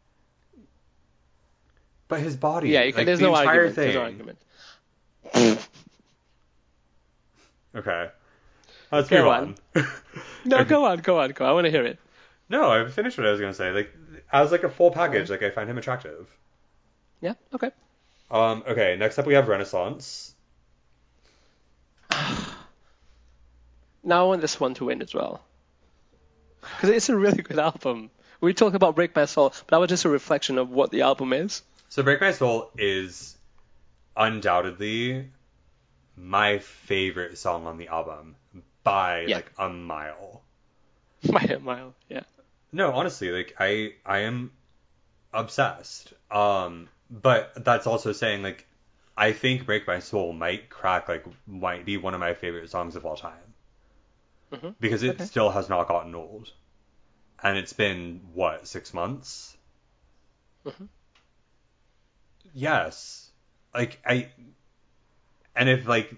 But his Yeah, body, you can, like there's the no entire argument. There's no thing. argument. Okay, let's move Go on. on. No, Okay. go on. I want to hear it. No, I finished what I was gonna say. Like as like a full package, Alright. like I find him attractive. Yeah, okay. Okay, next up we have Renaissance. Now I want this one to win as well. Because it's a really good album. We talk about Break My Soul, but that was just a reflection of what the album is. So Break My Soul is undoubtedly my favorite song on the album by Yeah. like a mile. By a mile, yeah. No, honestly, like I am obsessed. But that's also saying like I think Break My Soul might be one of my favorite songs of all time Hmm. because it Okay. still has not gotten old. And it's been what, 6 months? Hmm. Yes. And if like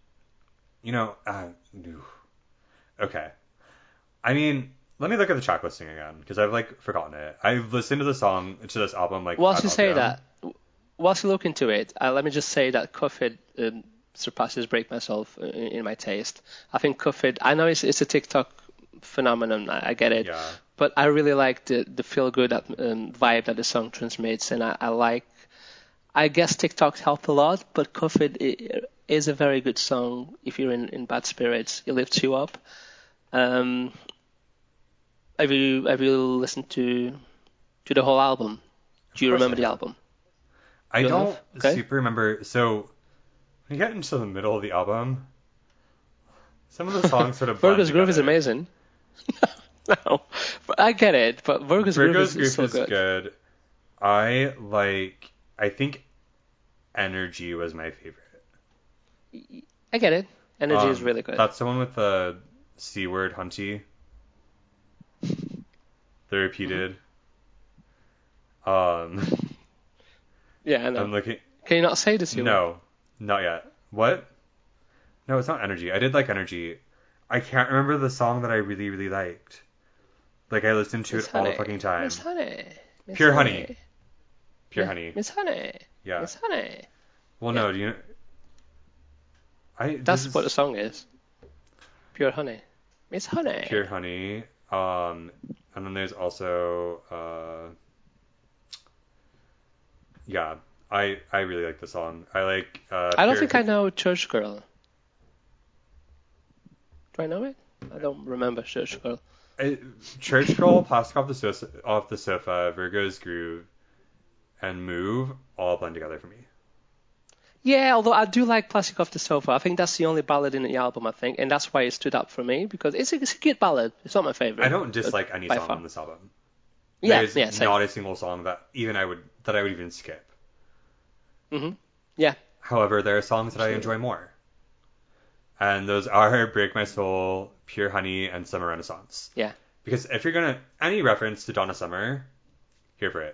okay. I mean, let me look at the track listing again because I've like forgotten it. I've listened to the song to this album like Whilst ad you say nauseam. that, whilst you look into it, let me just say that Cuffed surpasses Break Myself in my taste. I think Cuffed, I know it's a TikTok phenomenon, I get it, Yeah. but I really like the feel good vibe that the song transmits, and I guess TikTok helped a lot, but Cuffed is a very good song if you're in bad spirits. It lifts you up. Um, have you listened to the whole album? Do Of you course I remember the have. album? I You don't have? Okay. super remember. So when you get into the middle of the album, some of the songs sort of blend Virgo's Groove is together. amazing. No, but I get it, but Virgo's Groove Virgo's is Groove so is good. good. I think Energy was my favorite. I get it. Energy is really good. That's the one with the C word Hunty. The repeated. Um, Yeah, I know. I'm looking. Can you not say this? No, not yet. What? No, it's not Energy. I did like Energy. I can't remember the song that I really, really liked. Like I listened to Miss it all the Honey. fucking time. Miss Honey. Miss Pure Honey. Pure Yeah, Honey. Miss Honey. Yeah. Miss Honey. Well, Yeah. no. Do you know? This That's what the is song is. Pure Honey. It's honey. Pure Honey. And then there's also yeah, I really like the song. I like I don't Pure. think I know Church Girl. Do I know it? I don't remember Church Girl. Church Girl, Plastic off the Sofa, Virgo's Groove, and Move all blend together for me. Yeah, although I do like Plastic Off the Sofa. I think that's the only ballad in the album, I think, and that's why it stood up for me, because it's a good ballad. It's not my favorite. I don't dislike any by song far. on this album. Yeah, There's yeah, same. not a single song that I would even skip. Yeah. However, there are songs that I enjoy more. And those are Break My Soul, Pure Honey, and Summer Renaissance. Yeah. Because if you're gonna any reference to Donna Summer, here for it.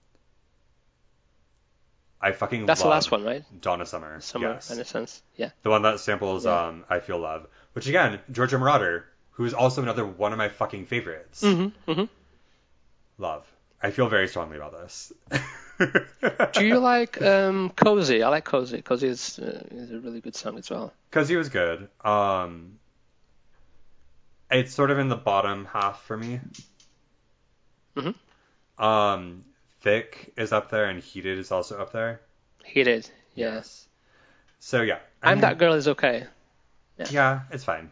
I fucking That's love the last one, right? Donna Summer. Summer Yes. Renaissance. Yeah. The one that samples I Feel Love. Which again, Georgia Marauder, who is also another one of my fucking favorites. Love. I feel very strongly about this. Do you like Cozy? I like Cozy. Cozy is a really good song as well. Cozy was good. It's sort of in the bottom half for me. Thick is up there and Heated is also up there. Heated, yeah. Yes. So yeah. I'm That Girl is okay. Yeah, it's fine.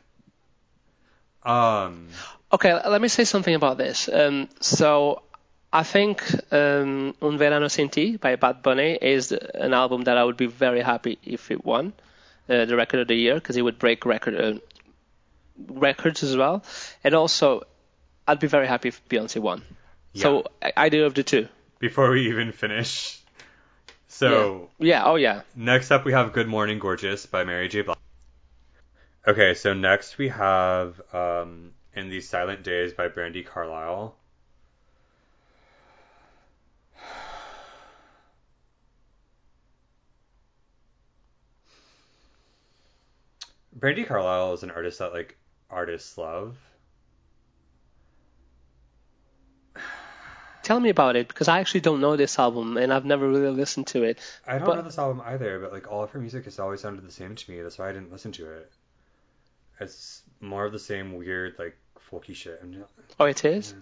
Okay, let me say something about this. So I think Un Verano Sin Ti by Bad Bunny is an album that I would be very happy if it won the record of the year, because it would break records as well. And also, I'd be very happy if Beyonce won. Yeah. So either of the two. Before we even finish. So yeah. Oh yeah. Next up we have Good Morning Gorgeous by Mary J. Blige. Okay, so next we have In These Silent Days by Brandi Carlile. Brandi Carlile is an artist that like artists love. Tell me about it, because I actually don't know this album and I've never really listened to it. I don't know this album either, but like all of her music has always sounded the same to me. That's why I didn't listen to it. It's more of the same weird like folky shit. Oh, it is?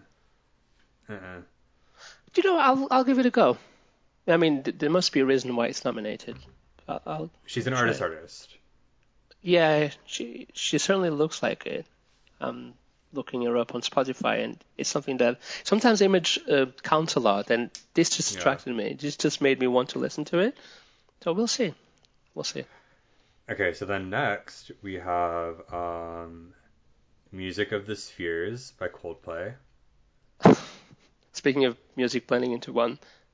You know, I'll give it a go. I mean, there must be a reason why it's nominated. She's an artist. Yeah, she certainly looks like it. I'm looking her up on Spotify, and it's something that sometimes image counts a lot, and this just distracted me. This just made me want to listen to it. So we'll see. Okay, so then next we have Music of the Spheres by Coldplay. Speaking of music blending into one.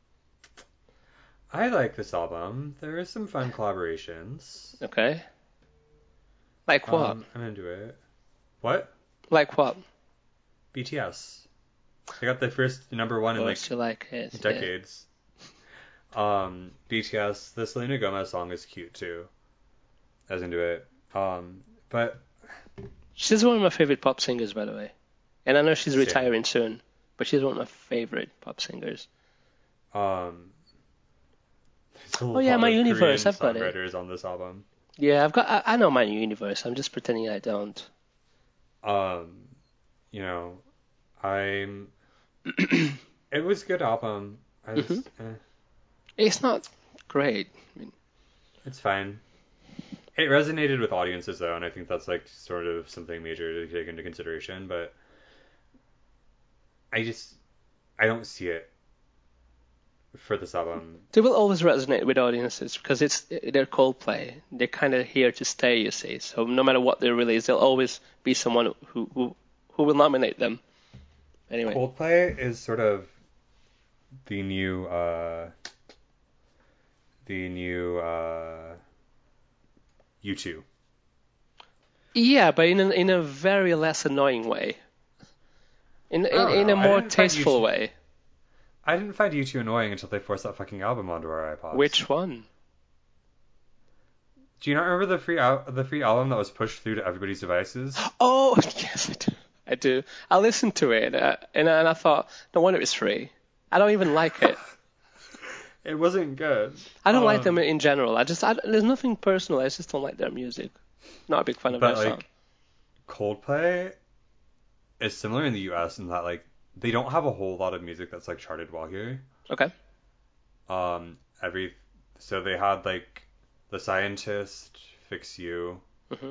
I like this album. There are some fun collaborations. Okay. Like what? I'm into it. What? Like what? BTS. They got their first number one in like decades. Yeah. BTS, the Selena Gomez song is cute too. I was into it. But she's one of my favorite pop singers, by the way. And I know she's retiring soon, but she's one of my favorite pop singers. My Universe. I've got it. Songwriters on this album. Yeah, I know My Universe. I'm just pretending I don't. You know, it was a good album. It's not great. I mean, it's fine. It resonated with audiences though, and I think that's like sort of something major to take into consideration. But I don't see it for this album. They will always resonate with audiences because they're Coldplay. They're kind of here to stay, you see. So no matter what they release, there'll always be someone who will nominate them. Anyway, Coldplay is sort of the new U2. Yeah, but in a very less annoying way. In a more tasteful way. I didn't find U2 annoying until they forced that fucking album onto our iPods. Which one? Do you not remember the free album that was pushed through to everybody's devices? Oh, yes, I do. I listened to it, and I thought, no wonder it's free. I don't even like it. It wasn't good. I don't like them in general. There's nothing personal. I just don't like their music. Not a big fan of their song. Coldplay, is similar in the US in that like they don't have a whole lot of music that's like charted well here. Okay. Every so they had like The Scientist, Fix You, Hmm.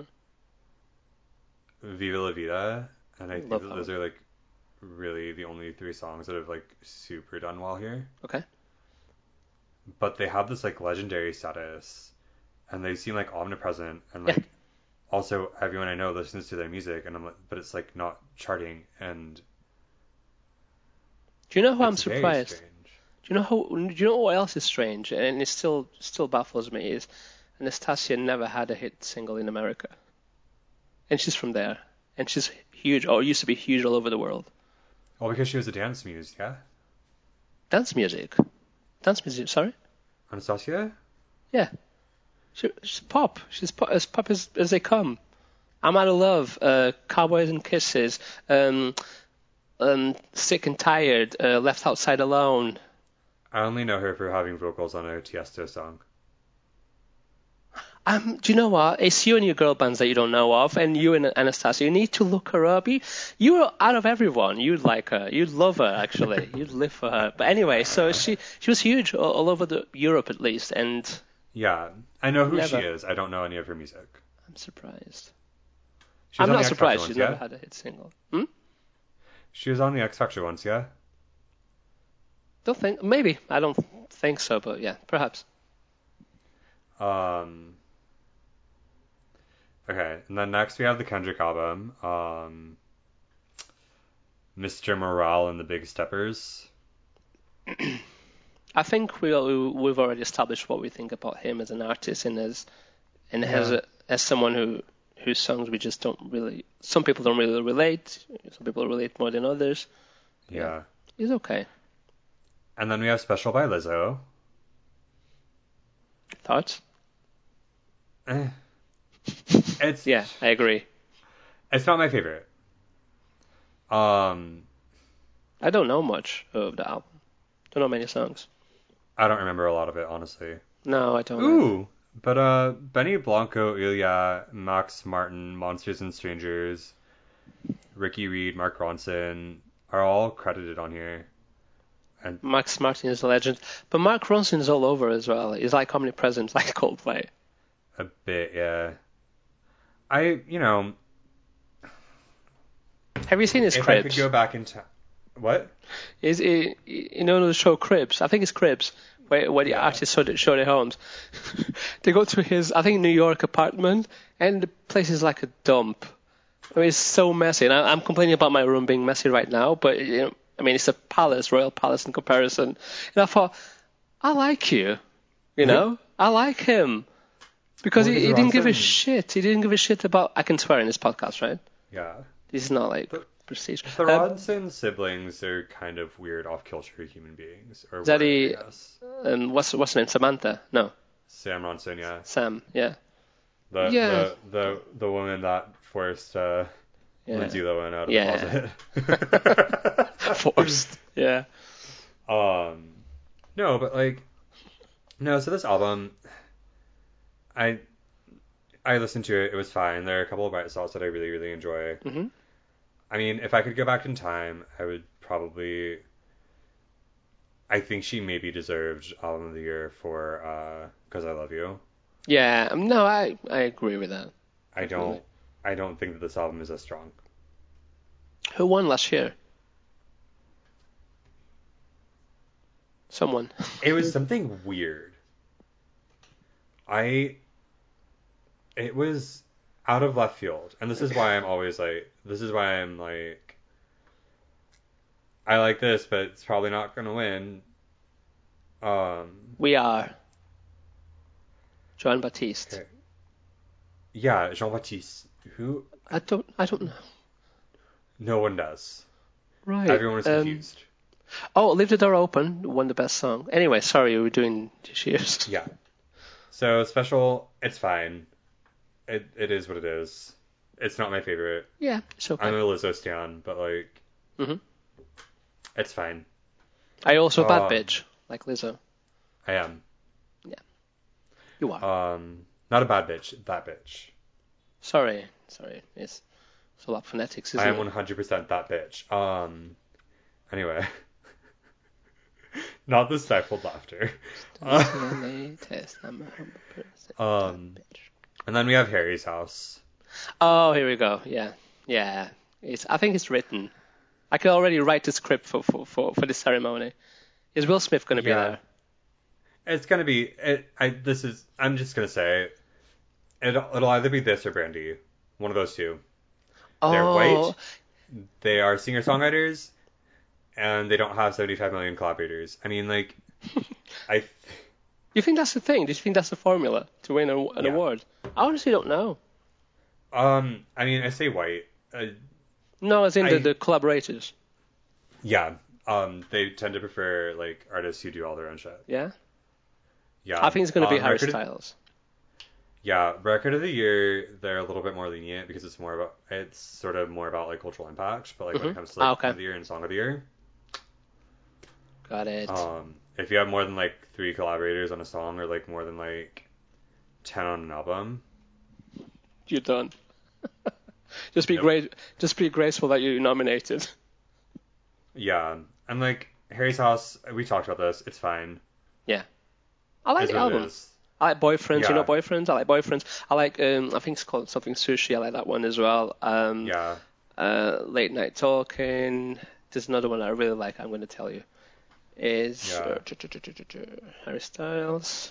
Viva La Vida, and I think Love that that those one. are like really the only three songs that have like super done well here. Okay. But they have this like legendary status, and they seem like omnipresent, and Yeah. like also everyone I know listens to their music, and I'm like, but it's like not charting, and Do you know who I'm it's very surprised? strange. Do you know what else is strange, and it still baffles me is Anastasia never had a hit single in America, and she's from there, and she's huge, or used to be huge all over the world. Well, because she was a dance muse, yeah. Dance music, dance music. Sorry, Anastasia? yeah, she's pop. She's as pop as they come. I'm Out of Love, Cowboys and Kisses, Sick and Tired, Left Outside Alone. I only know her for having vocals on a Tiesto song. Do you know what? It's you and your girl bands that you don't know of, and you and Anastasia. You need to look her up. You out of everyone, you'd like her. You'd love her, actually. You'd live for her. But anyway, so she was huge all over Europe at least, and Yeah, I know who she never. is. I don't know any of her music. I'm surprised. She was I'm on the not X Factor surprised she's once, never yeah? had a hit single. Hmm? She was on the X Factor once, yeah? Don't think. Maybe I don't think so, but yeah, perhaps. Um, okay, and then next we have the Kendrick album, Mr. Morale and the Big Steppers. I think we've already established what we think about him as an artist Yeah, as someone whose songs we just don't really. Some people don't really relate. Some people relate more than others. Yeah, yeah. he's okay. And then we have Special by Lizzo. Thoughts? Eh, it's Yeah, I agree. it's not my favorite. Um, I don't know much of the album. Don't know many songs. I don't remember a lot of it, honestly. No, I don't either. Ooh, but Benny Blanco, Ilya, Max Martin, Monsters and Strangers, Ricky Reed, Mark Ronson are all credited on here. And Max Martin is a legend, but Mark Ronson is all over as well. He's like omnipresent, like Coldplay. a bit, yeah. I, you know, Have you seen his if I could Cribs? go back in time. What? Is it, you know the show Cribs? I think it's Cribs, where the Yeah. artist show their homes. They go to his, I think, New York apartment, and the place is like a dump. I mean, it's so messy, and I'm complaining about my room being messy right now, but you know, I mean, it's a palace, royal palace in comparison. And I thought, I like you, you know, I like him because Well, because he didn't give a Ronson, shit. He didn't give a shit about. I can swear in this podcast, right? yeah. This is not like The, prestige. the Ronson siblings are kind of weird off-kilter human beings, or Is that were, I he? guess. What's her name? Samantha? No, Sam Ronson, yeah. Sam. Yeah, The yeah, the the the woman that forced yeah, Lindsay Lohan out of the yeah. closet. Forced. Yeah. um, no, but like no. So this album, I I listened to it. It was fine. There are a couple of bright spots that I really really enjoy. Hmm. I mean, if I could go back in time, I would probably. I think she maybe deserved album of the year for "Cause I Love You." Yeah. No, I agree with that I completely. don't. I don't think that this album is as strong. Who won last year? Someone. It was something weird. I it was out of left field, and this is why I'm always like, this is why I'm like, I like this, but it's probably not gonna win. Um, We are Joan Baptiste. okay, yeah, Jean Baptiste, who I don't know. no one does. Right. Everyone was confused. Oh, Leave the Door Open won the best song. Anyway, sorry, we were doing this year's. Yeah. So special, it's fine. It is what it is. It's not my favorite. Yeah, it's I'm okay. a Lizzo stan, but like, Hmm. it's fine. I also a bad Um, bitch, like Lizzo. I am. Yeah, you are. Not a bad bitch, that bitch. Sorry. It's It's all about phonetics, I isn't am it? 100% that bitch. Anyway, not the stifled laughter. Uh, Test. I'm 100% that um, bitch. and then we have Harry's house. Oh, here we go. Yeah, yeah. I think it's written. I can already write the script for this ceremony. Is Will Smith going to be Yeah, there? it's gonna be. I'm just gonna say it'll either be this or Brandy. One of those two. They're white. Oh, They are singer-songwriters, and they don't have 75 million collaborators. I mean, like, I, you think that's the thing? Do you think that's the formula to win an yeah. award? I honestly don't know. I mean, I say white. No, as in I, the collaborators. yeah. They tend to prefer like artists who do all their own shit. Yeah, I Yeah. think it's going to be Harry Styles. Yeah, record of the year, they're a little bit more lenient because it's sort of more about like cultural impact. But like when it comes to like theme Okay, of the year and song of the year, got it. if you have more than like 3 collaborators on a song or like more than like 10 on an album, You're done. Just be nope. great. Just be graceful that you're nominated. Yeah, and like Harry's House, we talked about this. It's fine. Yeah, I like Is the what it album. is. I like Boyfriends. You know Yeah, Boyfriends? I like Boyfriends. I like I think it's called something Sushi. I like that one as well. yeah. Late Night Talking. There's another one I really like. I'm going to tell you is Yeah. Harry Styles.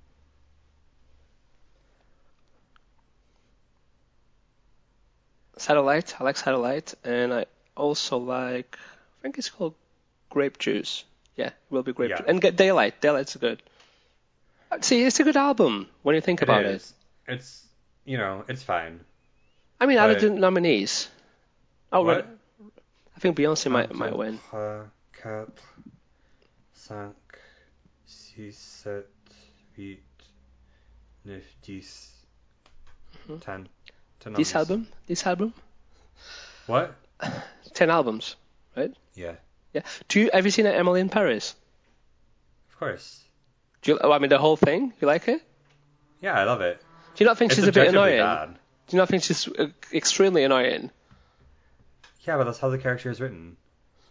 Satellite. I like Satellite, and I also like. I think it's called Grape Juice. Yeah, it will be Grape Yeah. Juice. And get Daylight. Daylight's good. See, it's a good album when you think It about it. is. It's it's fine. I mean, out of the But nominees, oh, right, what? I think Beyonce Un, might deux, win. trois, quatre, cinq, six, sept, huit, neuf, dix, Hmm. 10. 10 This nominees. album, this album, What? 10 albums, right? Yeah, Yeah. Have you seen Emily in Paris? of course. I mean, the whole thing. You like it? Yeah, I love it. Do you not think It's she's a bit objectively annoying? bad. Do you not think she's extremely annoying? Yeah, but that's how the character is written.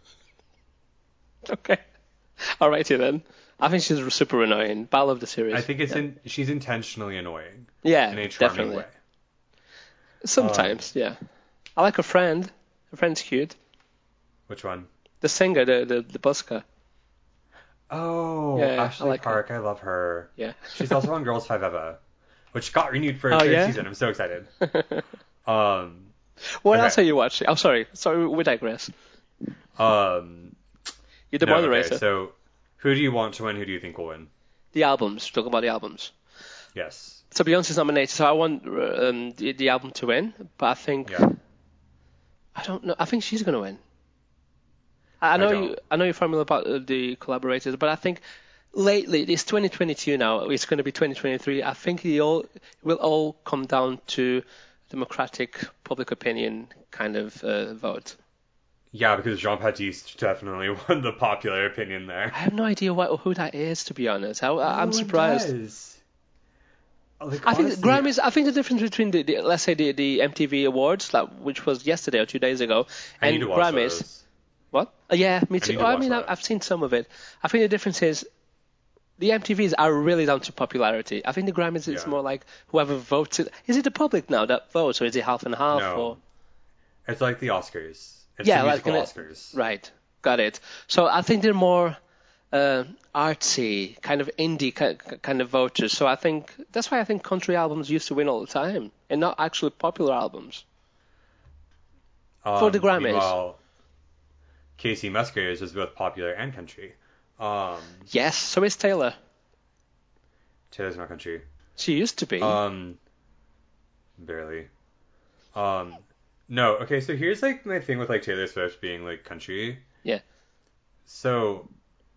Okay. Alrighty then. I think she's super annoying, but I love the I series. think Yeah. she's intentionally annoying Yeah, in a charming definitely. way. Sometimes, yeah. I like her friend. Her friend's cute. Which one? The singer, the busker. Oh, Yeah, I Ashley like her. Park. I love her. Yeah. She's also on Girls Five Eva, which got renewed for a Oh third yeah. season. I'm so excited. Um, What okay. else are you watching? Oh, sorry, we digress. Um, You're the no, okay. moderator. So, who do you want to win? Who do you think will win? The albums. Talk about the albums. Yes. So Beyonce's nominated, so I want the album to win, but I think Yeah. I don't know. I think she's gonna win. I know don't. I know your formula about the collaborators, but I think lately it's 2022 now. It's going to be 2023. I think it will all come down to democratic public opinion kind of vote. Yeah, because Jean Baptiste definitely won the popular opinion I there. have no idea who that is, to be honest. No I'm one surprised. does. Like I think honestly, Grammys. I think the difference between the let's say the MTV Awards, like, which was yesterday or 2 days ago, I need and to watch Grammys. those. What? Yeah, me I too. need Oh, to I watch mean, that. I've seen some of it. I think the difference is the MTVs are really down to popularity. I think the Grammys is Yeah. more like whoever votes it. Is it the public now that votes, or is it half and half? Or No, it's like the Oscars. It's the yeah, like musical Oscars. right, got it. So I think they're more artsy, kind of indie kind of voters. So I think that's why I think country albums used to win all the time, and not actually popular albums for the Grammys. Meanwhile, Casey Musgraves is both popular and country. Um, Yes, so is Taylor. Taylor's not country. She used to be. Um, barely. Um, no. Okay, so here's like my thing with like Taylor Swift being like country. Yeah. So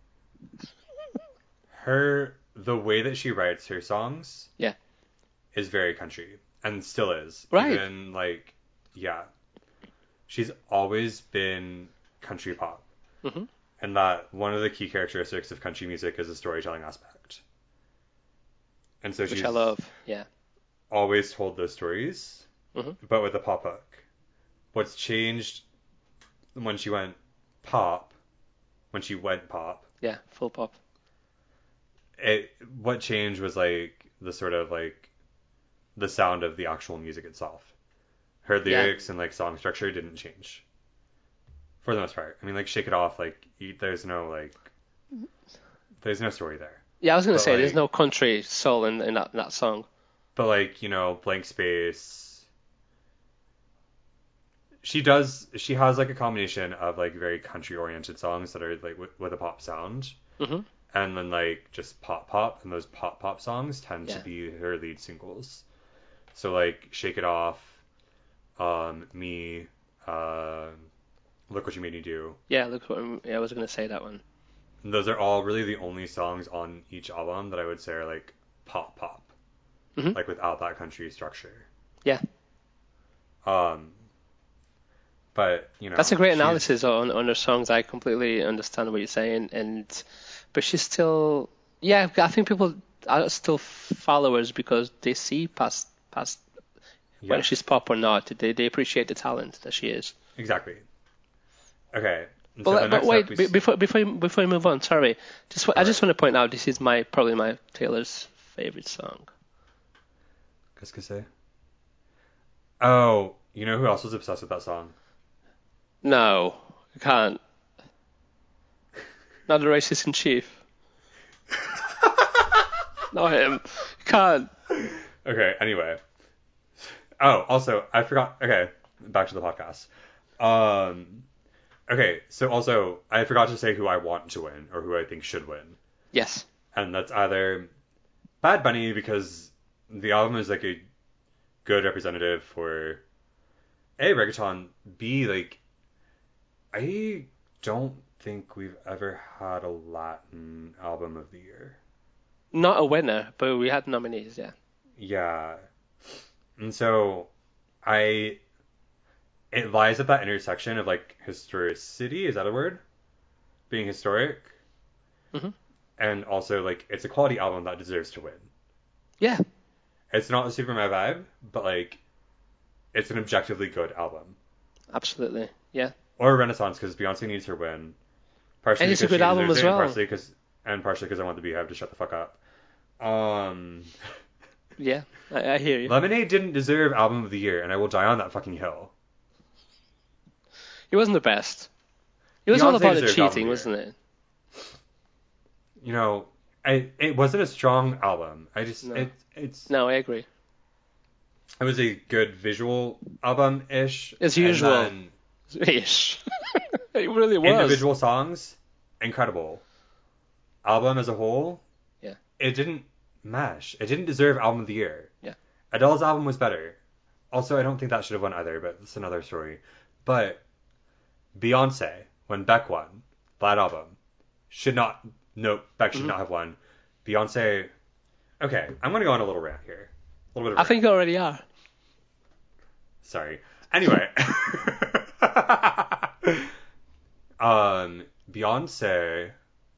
the way that she writes her songs Yeah. is very country and still is. Right. Even like yeah. She's always been country pop. Hmm. And that one of the key characteristics of country music is the storytelling aspect. And so Which she's I love. Yeah. always told those stories, Hmm. but with a pop hook. what's changed when she went pop, Yeah, full pop. What changed was like the sort of like the sound of the actual music itself. Her lyrics and like song structure didn't change for the most part. I mean, like Shake It Off, like there's no story there. Yeah, I was gonna But say there's like, no country soul in that song. but like Blank Space. She has like a combination of like very country oriented songs that are like with a pop sound, Hmm. and then like just pop, and those pop songs tend to Yeah. be her lead singles. So like Shake It Off, Me, Look What You Made Me Do. Yeah, I was gonna say that one. And those are all really the only songs on each album that I would say are like pop, Hmm. like without that country structure. Yeah, Um, but that's a great she's analysis on her songs. I completely understand what you're saying, but she's still, yeah. I think people are still followers because they see past whether she's yes, pop or not. They appreciate the talent that she is. exactly. Okay, and so the But next up wait, before you move on, sorry, I just right. want to point out this is probably my Taylor's favorite song. Qu'est-ce que c'est? Oh, you know who else was obsessed with that song? No, you can't. Not the racist in chief. Not him. You can't. Okay, anyway. Oh, also, I forgot. Okay, back to the podcast. Um, okay, so also, I forgot to say who I want to win or who I think should win. Yes. And that's either Bad Bunny because the album is like a good representative for A, reggaeton, B, like, I don't think we've ever had a Latin album of the year. Not a winner, but we had nominees, yeah. Yeah. And so I it lies at that intersection of like historicity, is that a word? Being historic, Hmm. and also like it's a quality album that deserves to win. Yeah, It's not super my vibe, but like it's an objectively good album. absolutely. Yeah. Or a Renaissance because Beyonce needs her win, And partially it's a because good she album deserves as it, well. and partially because I want the Beehive to shut the fuck up. Um, Yeah, I hear you. Lemonade didn't deserve album of the year, and I will die on that fucking hill. It wasn't the best. It was all Beyonce about the deserved album of cheating, the wasn't year. it? You know, it wasn't a strong album. I just No. it's No, I agree. it was a good visual album ish, As and usual. then Ish. It really was. individual songs incredible. Album as a whole, Yeah. it didn't mesh. It didn't deserve album of the year. Yeah. Adele's album was better. Also, I don't think that should have won either, but it's another story. But Beyonce, when Beck won that album, should not. No, Beck should Hmm. not have won. Beyonce. Okay, I'm gonna go on a little rant here. A little bit I of a think rant. you already are. Sorry. Anyway. Beyonce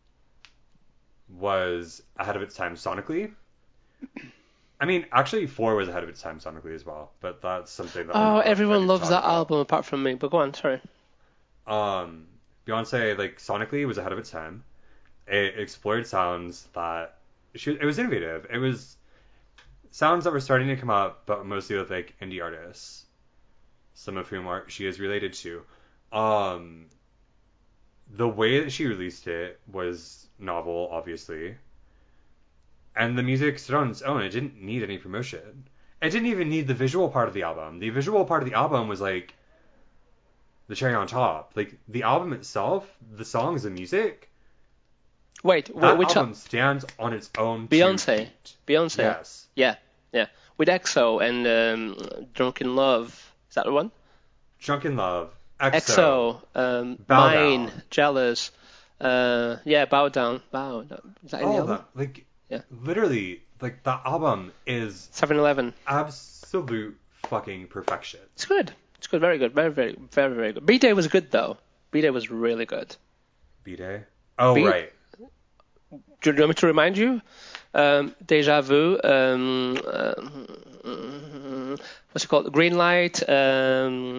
was ahead of its time sonically. I mean, actually, 4 was ahead of its time sonically as well, but that's something that I'm Oh, not ready everyone to loves talk that about. album apart from me. But go on, sorry. Beyonce, like sonically, was ahead of its time. It explored sounds that it was innovative. It was sounds that were starting to come up, but mostly with like indie artists, some of whom she is related to. Um, the way that she released it was novel, obviously, and the music stood on its own. It didn't need any promotion. It didn't even need the visual part of the album. The visual part of the album was like the cherry on top. Like the album itself, the songs, the music, Wait, that which album stands on its own Beyonce? 2 feet. Beyonce. Yes. Yeah, yeah. With EXO and Drunk in Love. Is that the one? Drunk in Love, EXO, EXO, Bow Mine, Down, Jealous. Yeah, Bow Down. Bow Down. Is that in the all of album? them. Like, Yeah. literally, like that album is 7-Eleven. absolute fucking perfection. It's good. It's good. Very good. Very, very, very, very good. B-Day was good, though. B-Day was really good. B-Day? Oh, B- right. Do you want me to remind you? Deja Vu. What's it called? Green Light.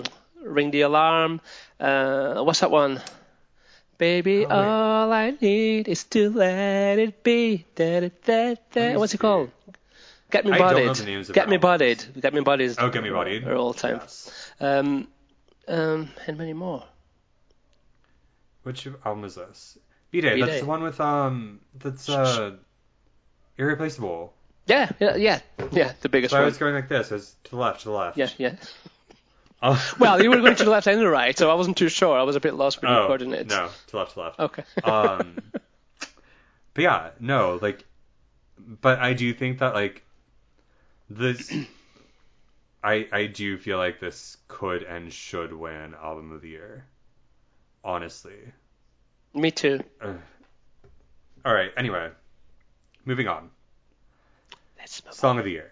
Ring the Alarm. What's that one? Baby, Oh, wait. all I need is to let it be. Da, da, da, da. What's it called? Get Me I Bodied. don't know the names of Get her Me albums. Bodied. Get Me Bodied is Get Me Bodied. her all time. Yes. And many more. Which album is this? B-Day. B-Day. That's the one with that's Irreplaceable. Yeah. The biggest So I one. was going like this. I was to the left. Yeah. Oh. Well, you were going to the left and the right, so I wasn't too sure. I was a bit lost with your coordinates. No, to left. Okay. But yeah, no, like, but I do think that like this, I do feel like this could and should win Album of the Year. Honestly. Me too. All right. Anyway, moving on. Let's move Song of the Year.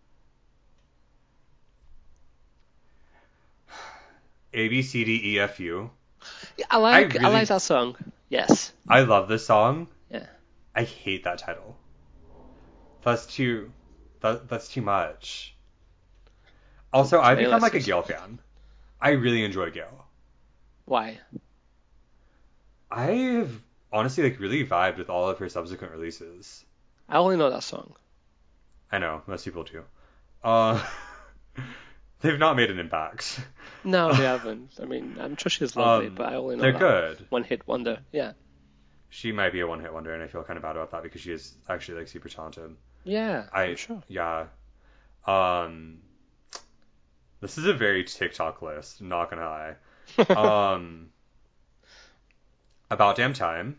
A B C D E F U. I like that song. Yes. I love this song. Yeah. I hate that title. That's too much. Also, I've become like a Gail fan. I really enjoy Gail. Why? I've honestly like really vibed with all of her subsequent releases. I only know that song. I know, most people do. They've not made an impact. No, they haven't. I mean, I'm sure she's lovely, but I only know they're that good. one-hit wonder. Yeah. She might be a one-hit wonder, and I feel kind of bad about that because she is actually like super talented. Yeah, I'm sure. Yeah. This is a very TikTok list, not gonna lie. About Damn Time.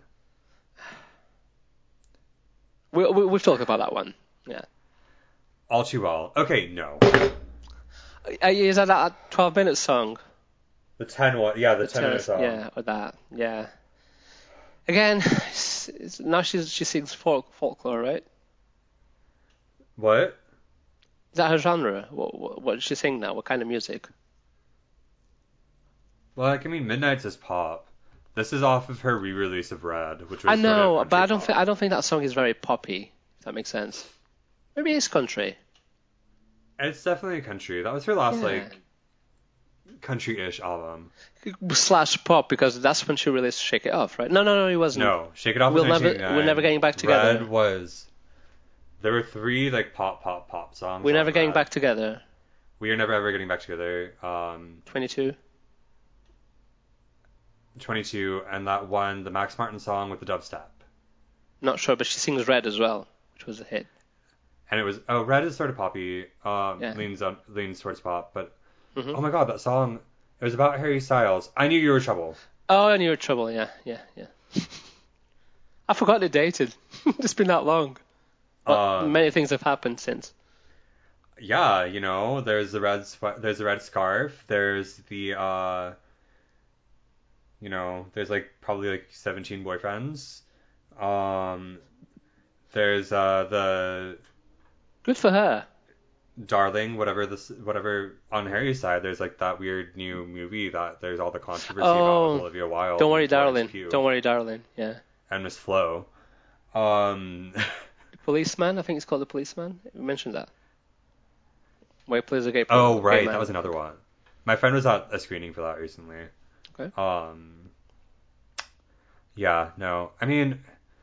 We've talked about that one. Yeah. All Too Well. Okay, no. Is that 12-minute song? The 10 one, yeah, the 10-minute song. Yeah, or that, yeah. Again, now she sings folklore, right? What? Is that her genre? What does she sing now? What kind of music? Well, like, I mean, Midnight's is pop. This is off of her re-release of Red, which was I know, sort of but I don't think that song is very poppy. If that makes sense. Maybe it's country. It's definitely country. That was her last like country-ish album. / pop, because that's when she released Shake It Off, right? No, it wasn't. No, Shake It Off was 1989. We're never getting back together. Red was. There were 3 like pop songs. We're never getting back together. We are never ever getting back together. 22. 22, and that one, the Max Martin song with the dubstep. Not sure, but she sings Red as well, which was a hit. And it was Red is sort of poppy, leans towards pop, but Mm-hmm. Oh my god, that song! It was about Harry Styles. I Knew You Were Trouble. Oh, I Knew You Were Trouble. Yeah. I forgot they dated. It's been that long. But many things have happened since. Yeah, you know, there's the red scarf. There's the there's like probably like 17 boyfriends. There's the Good for her. Darling, whatever on Harry's side, there's like that weird new movie that there's all the controversy about with Olivia Wilde. Don't worry, darling. Don't worry, darling. Yeah. And Miss Flo. The Policeman, I think it's called The Policeman. We mentioned that. Where he plays a gay. Oh right, that was another one. My friend was at a screening for that recently. Okay. Yeah, no. I mean,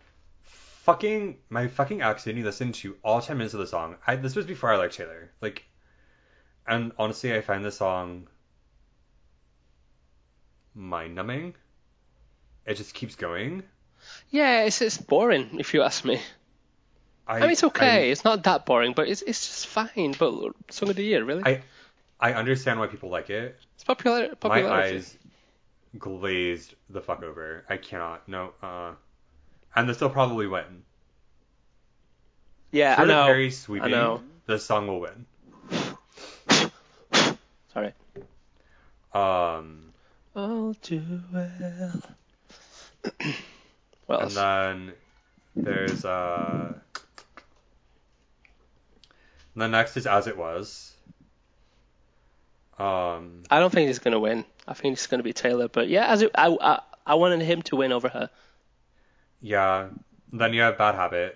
my fucking accidentally listened to all 10 minutes of the song. This was before I liked Taylor. Like, and honestly, I find this song mind-numbing. It just keeps going. Yeah, it's boring, if you ask me. I mean, it's okay. It's not that boring, but it's just fine. But Song of the Year, really? I understand why people like it. It's popularity. My eyes glazed the fuck over. I cannot. No. And this will probably win. Yeah, I know. Very sweeping. I know. This song will win. Sorry. All too well. What else? And then there's the next is As It Was. I don't think he's gonna win. I think it's gonna be Taylor. But yeah, I wanted him to win over her. Yeah. Then you have Bad Habit.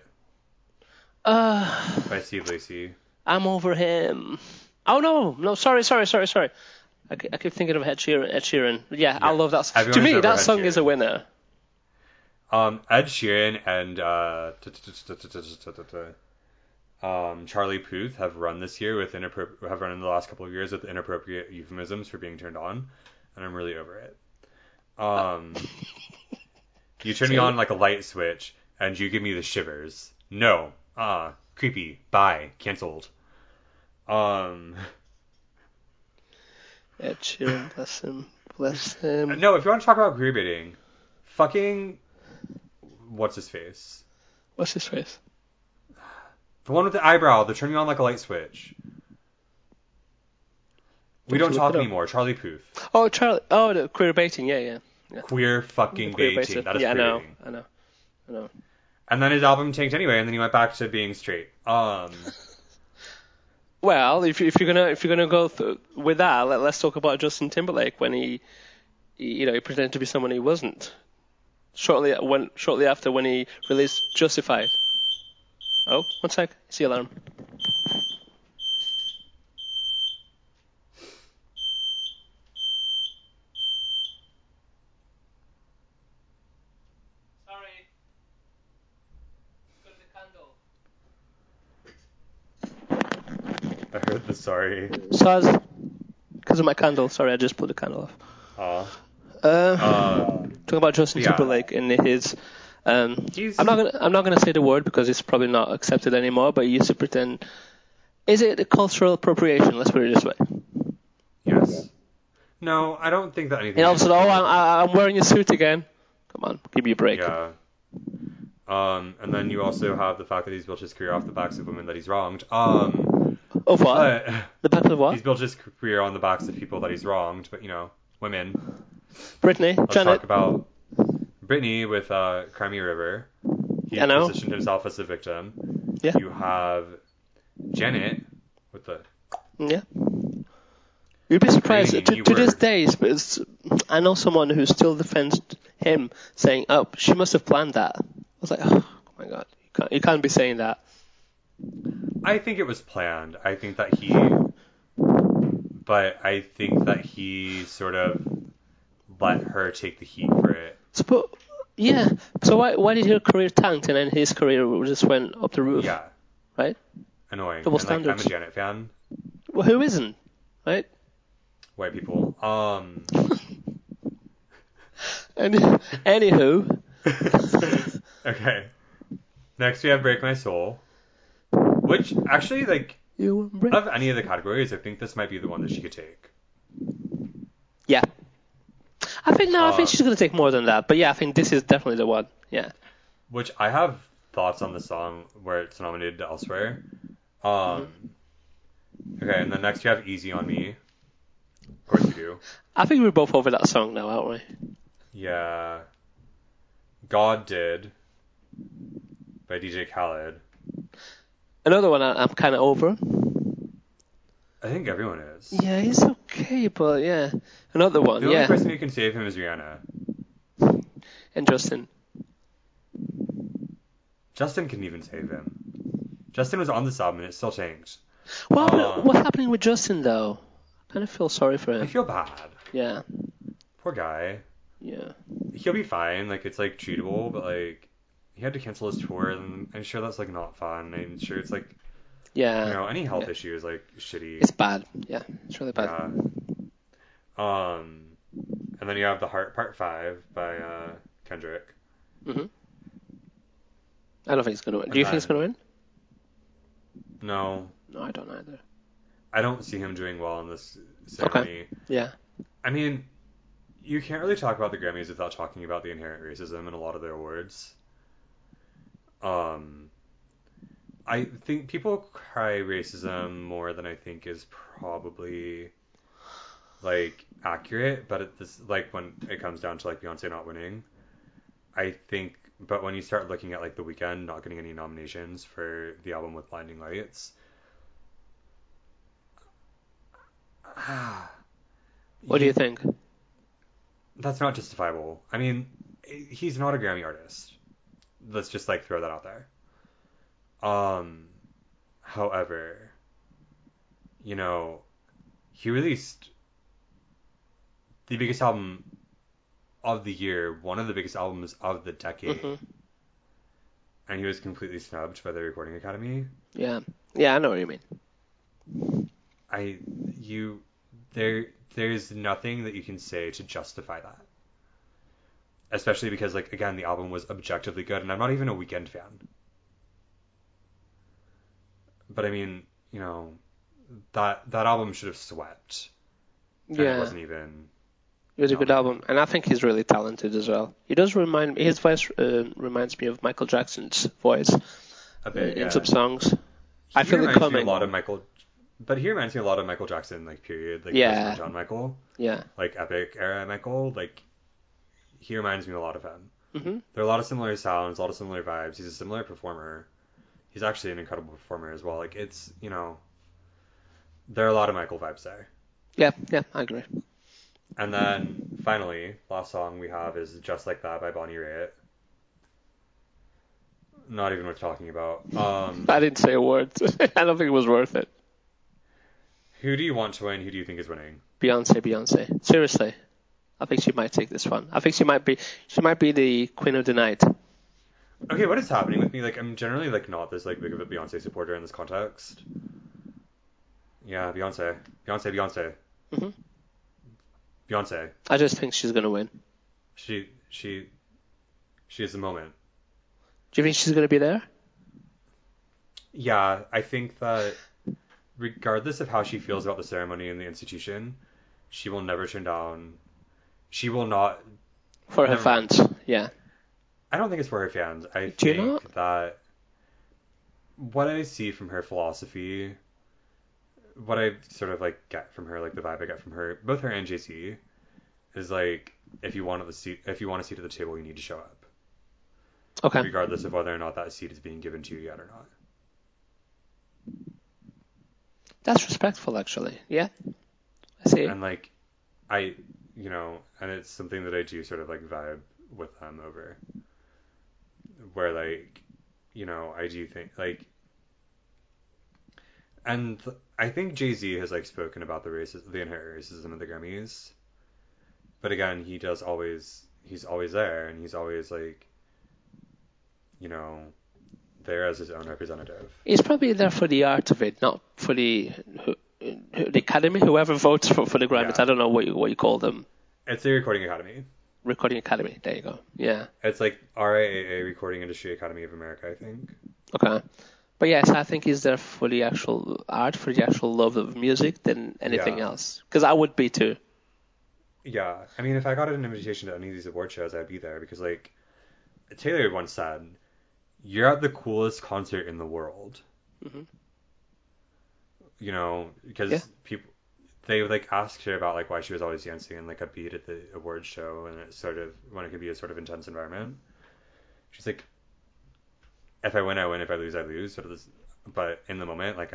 By Steve Lacy. I'm over him. Oh no, sorry. I keep thinking of Ed Sheeran. Ed Sheeran. Yeah, I love that song. To Everyone is me, over that Ed song is a Sheeran. winner. Ed Sheeran and Charlie Puth have run this year with have run in the last couple of years with inappropriate euphemisms for being turned on, and I'm really over it. You turn me on like a light switch, and you give me the shivers. No, creepy. Bye, cancelled. Ed Sheeran, bless him, bless him. No, if you want to talk about queerbaiting, fucking what's his face? What's his face? The one with the eyebrow. They're turning on like a light switch. We don't talk anymore. Charlie Puth. Oh, Charlie. Oh, the queer baiting. Yeah. Queer fucking baiting. That is yeah, queer I know. And then his album tanked anyway, and then he went back to being straight. Well, if you're gonna go with that, let's talk about Justin Timberlake when he pretended to be someone he wasn't. Shortly after when he released Justified. Oh, one sec. See alarm. Sorry. Go to the candle. I heard the sorry. So because of my candle. Sorry, I just put the candle off. Talking about Justin Timberlake and his. I'm not gonna say the word because it's probably not accepted anymore. But he used to pretend. Is it a cultural appropriation? Let's put it this way. Yes. No, I don't think that anything. And also, I'm wearing a suit again. Come on, give me a break. Yeah. And then you also have the fact that he's built his career off the backs of women that he's wronged. Of what? The backs of what? He's built his career on the backs of people that he's wronged, but women. Britney, Let's Janet. talk about Britney with Crimea River. He positioned himself as the victim. Yeah. You have Janet with the. Yeah. You'd be surprised to this day. I know someone who still defends him, saying, "Oh, she must have planned that." I was like, "Oh my god, you can't be saying that." I think it was planned. I think that he sort of let her take the heat for it. So why did her career tank and then his career just went up the roof? Yeah. Right. Annoying. Double and standards. I'm a Janet fan. Well, who isn't? Right. White people. Anywho. Okay. Next we have Break My Soul. Which, actually, out of any of the categories, I think this might be the one that she could take. Yeah. I think she's going to take more than that. But yeah, I think this is definitely the one. Yeah. Which I have thoughts on the song where it's nominated elsewhere. Okay, and then next you have Easy on Me. Of course you do. I think we're both over that song now, aren't we? Yeah. God Did by DJ Khaled. Another one I'm kind of over. I think everyone is. Yeah, he's okay, but yeah. Another one, The only person who can save him is Rihanna. And Justin. Justin couldn't even save him. Justin was on this album and it still tanked. What's happening with Justin, though? I kind of feel sorry for him. I feel bad. Yeah. Poor guy. Yeah. He'll be fine. It's treatable, but he had to cancel his tour, and I'm sure that's not fun. I'm sure it's any health issue is shitty. It's bad. Yeah, it's really bad. Yeah. And then you have The Heart Part 5 by Kendrick. Mm-hmm. I don't think he's gonna win. Do you think he's gonna win? No. No, I don't either. I don't see him doing well in this ceremony. Okay. Yeah. I mean, you can't really talk about the Grammys without talking about the inherent racism in a lot of their awards. I think people cry racism more than I think is probably accurate, but when it comes down to Beyonce not winning, I think. But when you start looking at The Weeknd not getting any nominations for the album with Blinding Lights, what do you think? That's not justifiable. I mean, he's not a Grammy artist. Let's just throw that out there. However, he released the biggest album of the year, one of the biggest albums of the decade, and he was completely snubbed by the Recording Academy. Yeah, I know what you mean. There's nothing that you can say to justify that. Especially because, like, again, the album was objectively good, and I'm not even a Weeknd fan. But I mean, you know, that album should have swept. And it wasn't even. It was a good album, and I think he's really talented as well. He does his voice reminds me of Michael Jackson's voice a bit, in some songs. I feel it coming. But he reminds me a lot of Michael Jackson, like, period, like John Michael. Yeah. Like epic era Michael, like he reminds me a lot of him. Mm-hmm. There are a lot of similar sounds, a lot of similar vibes. He's a similar performer. He's actually an incredible performer as well. Like, it's, you know, there are a lot of Michael vibes there. Yeah, I agree. And then finally, last song we have is Just Like That by Bonnie Raitt. Not even worth talking about. I didn't say a word. I don't think it was worth it. Who do you want to win? Who do you think is winning? Beyonce. Seriously. I think she might take this one. I think she might be the queen of the night. Okay, what is happening with me? Like, I'm generally, like, not this, like, big of a Beyonce supporter in this context. Yeah, Beyonce. Mm-hmm. Beyonce. I just think she's gonna win. She is the moment. Do you think she's gonna be there? Yeah, I think that regardless of how she feels about the ceremony and the institution, she will never turn down. She will not. For her fans, yeah. I don't think it's for her fans. I think that what I see from her philosophy, what I sort of like get from her, like the vibe I get from her, both her and JC, is like if you want a seat at the table, you need to show up. Okay. Regardless of whether or not that seat is being given to you yet or not. That's respectful, actually. Yeah. I see. And like, and it's something that I do sort of like vibe with them over. Where like, I do think like, and I think Jay-Z has like spoken about the inherent racism of the Grammys. But again, he's always there, and he's always like, there as his own representative. He's probably there for the art of it, not for the Academy, whoever votes for the Grammys. Yeah. I don't know what you call them. It's the Recording Academy. Recording Academy. There you go. Yeah. It's like RIAA, Recording Industry Academy of America, I think. Okay. But yes, I think he's there for the actual art, for the actual love of music than anything else. Because I would be too. Yeah. I mean, if I got an invitation to any of these award shows, I'd be there. Because, like, Taylor once said, you're at the coolest concert in the world. Mm-hmm. Because people... They like asked her about like why she was always dancing in like a beat at the awards show, and when it could be a sort of intense environment. She's like, if I win, I win. If I lose, I lose. Sort of this, but in the moment, like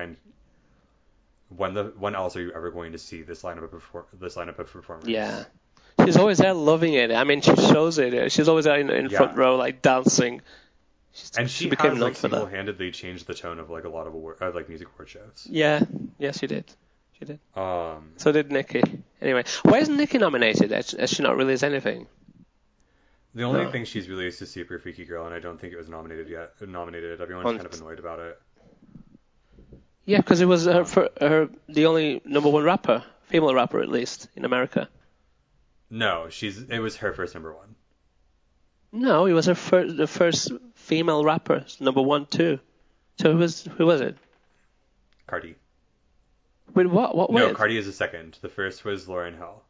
when else are you ever going to see this lineup of performers? Yeah, she's always there, loving it. I mean, she shows it. She's always there in front row, like dancing. She became has like single-handedly changed the tone of like a lot of like music award shows. Yeah, yes, she did. Did. So did Nicki. Anyway, why isn't Nicki nominated? Has she not released anything? The only thing she's released is Super Freaky Girl, and I don't think it was nominated yet. Everyone's kind of annoyed about it. Yeah, because it was the only number one rapper, female rapper at least, in America. No, it was her first number one. No, it was the first female rapper, number one too. So who was it? Cardi. Wait, what? No, Cardi is the second. The first was Lauryn Hill.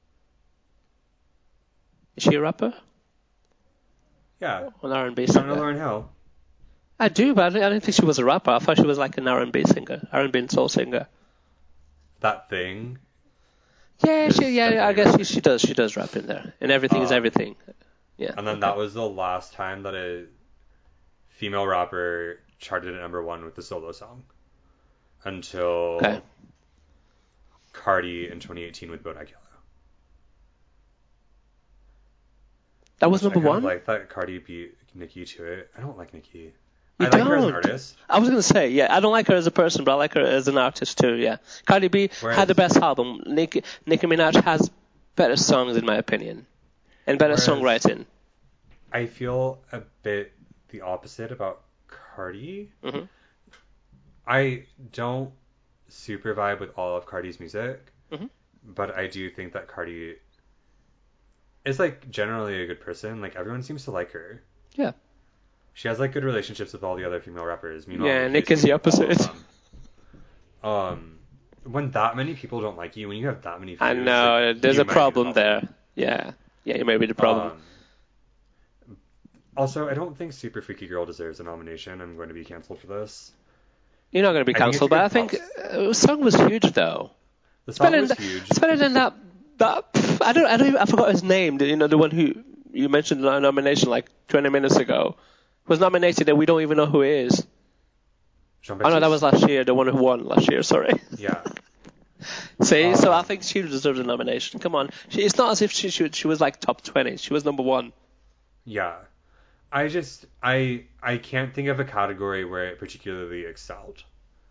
Is she a rapper? Yeah. An R&B singer. I don't know Lauryn Hill. I do, but I didn't think she was a rapper. I thought she was like an R&B singer, R&B and soul singer. That thing. Yeah, I guess she does rap in there, and everything is everything. Yeah. And then that was the last time that a female rapper charted at number one with the solo song. Until Cardi in 2018 with Bodak Yellow. That was number one? I like that Cardi beat Nicki to it. I don't like Nicki. I like her as an artist. I was going to say, I don't like her as a person, but I like her as an artist too, yeah. Cardi B had the best album. Nicki Minaj has better songs in my opinion, and better Whereas songwriting. I feel a bit the opposite about Cardi. Hmm. I don't super vibe with all of Cardi's music, Hmm. but I do think that Cardi is like generally a good person. Like everyone seems to like her. Yeah. She has like good relationships with all the other female rappers. Meanwhile, Yeah, Nicki Nick is is the feuding with all of opposite. them. When that many people don't like you, when you have that many I views, like know there's you a might be the problem problem. there. Yeah, yeah, you may be the problem. Um, Also, I don't think Super Freaky Girl deserves a nomination. I'm going to be canceled for this. You're not going to be I think it's a cancelled, but I good think pop. the song was huge though. The It's better song than was huge. it's better than that. I don't even, I forgot his name. The one who you mentioned in our nomination like 20 minutes ago was nominated and we don't even know who he is. Jean Oh no, that was Baptiste? last year. The one who won last year. Sorry. Yeah. See, so I Um, think she deserves a nomination. Come on, it's not as if she was like top 20. She was number one. yeah. I can't think of a category where it particularly excelled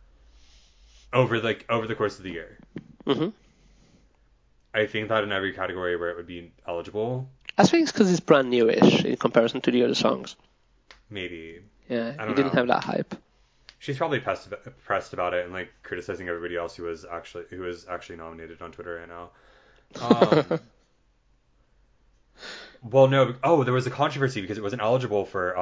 over the course of the year. Hmm. I think that in every category where it would be eligible, I think it's because it's brand newish in comparison to the other songs. maybe. Yeah, I he don't didn't know. have that hype. She's probably pressed about it and like criticizing everybody else who was actually nominated on Twitter right now. Um, well, no. Oh, there was a controversy because it wasn't eligible for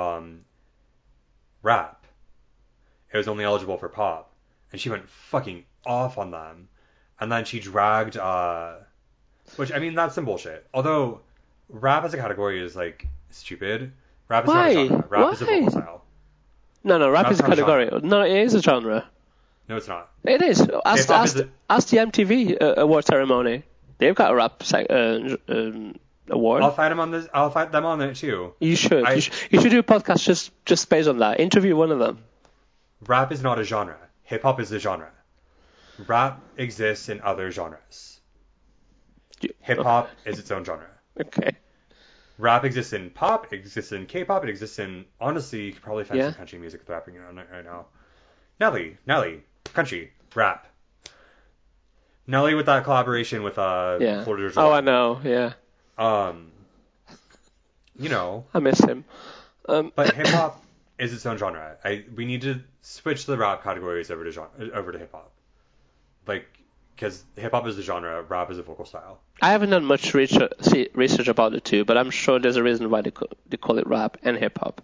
rap. It was only eligible for pop, and she went fucking off on them. And then she dragged, which I mean that's some bullshit. Although rap as a category is like stupid. Rap is not a Why? genre. Rap is a Why? vocal style. No, rap is Rap's a not a category. genre. No, it is a genre. No, it's not. It is. Hip hop is a, Ask the MTV award ceremony. They've got a rap award. I'll fight them on it too. You should. I You should do a podcast just based on that. Interview one of them. Rap is not a genre. Hip hop is a genre. Rap exists in other genres. Hip hop is its own genre. Okay. Rap exists in pop, it exists in K-pop, it exists in, honestly, you could probably find Yeah. some country music with rapping on it right now. Nelly, country, rap. Nelly with that collaboration with Yeah. Florida Oh, I Georgia. know. Yeah. Um, you know, I miss him. but hip hop is its own genre. We need to switch the rap categories over to hip hop. Like, because hip hop is a genre, rap is a vocal style. I haven't done much research about the two, but I'm sure there's a reason why they call it rap and hip hop.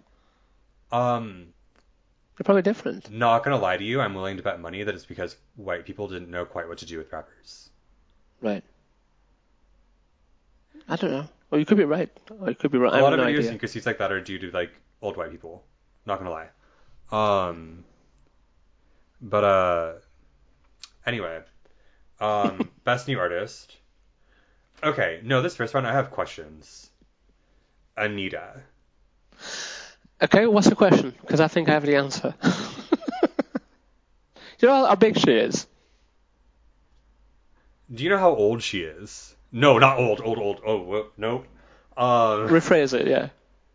They're probably different. Not gonna lie to you, I'm willing to bet money that it's because white people didn't know quite what to do with rappers. Right. I don't know. Or you could be right. Or you could be wrong. A I lot have of no videos idea. and critiques like that are due to like old white people. Not gonna lie. But anyway, best new artist. Okay, no, this first one I have questions. Anita. Okay, what's the question? Because I think I have the answer. You know how big she is? Do you know how old she is? No, not old. Oh, nope. Rephrase it, yeah.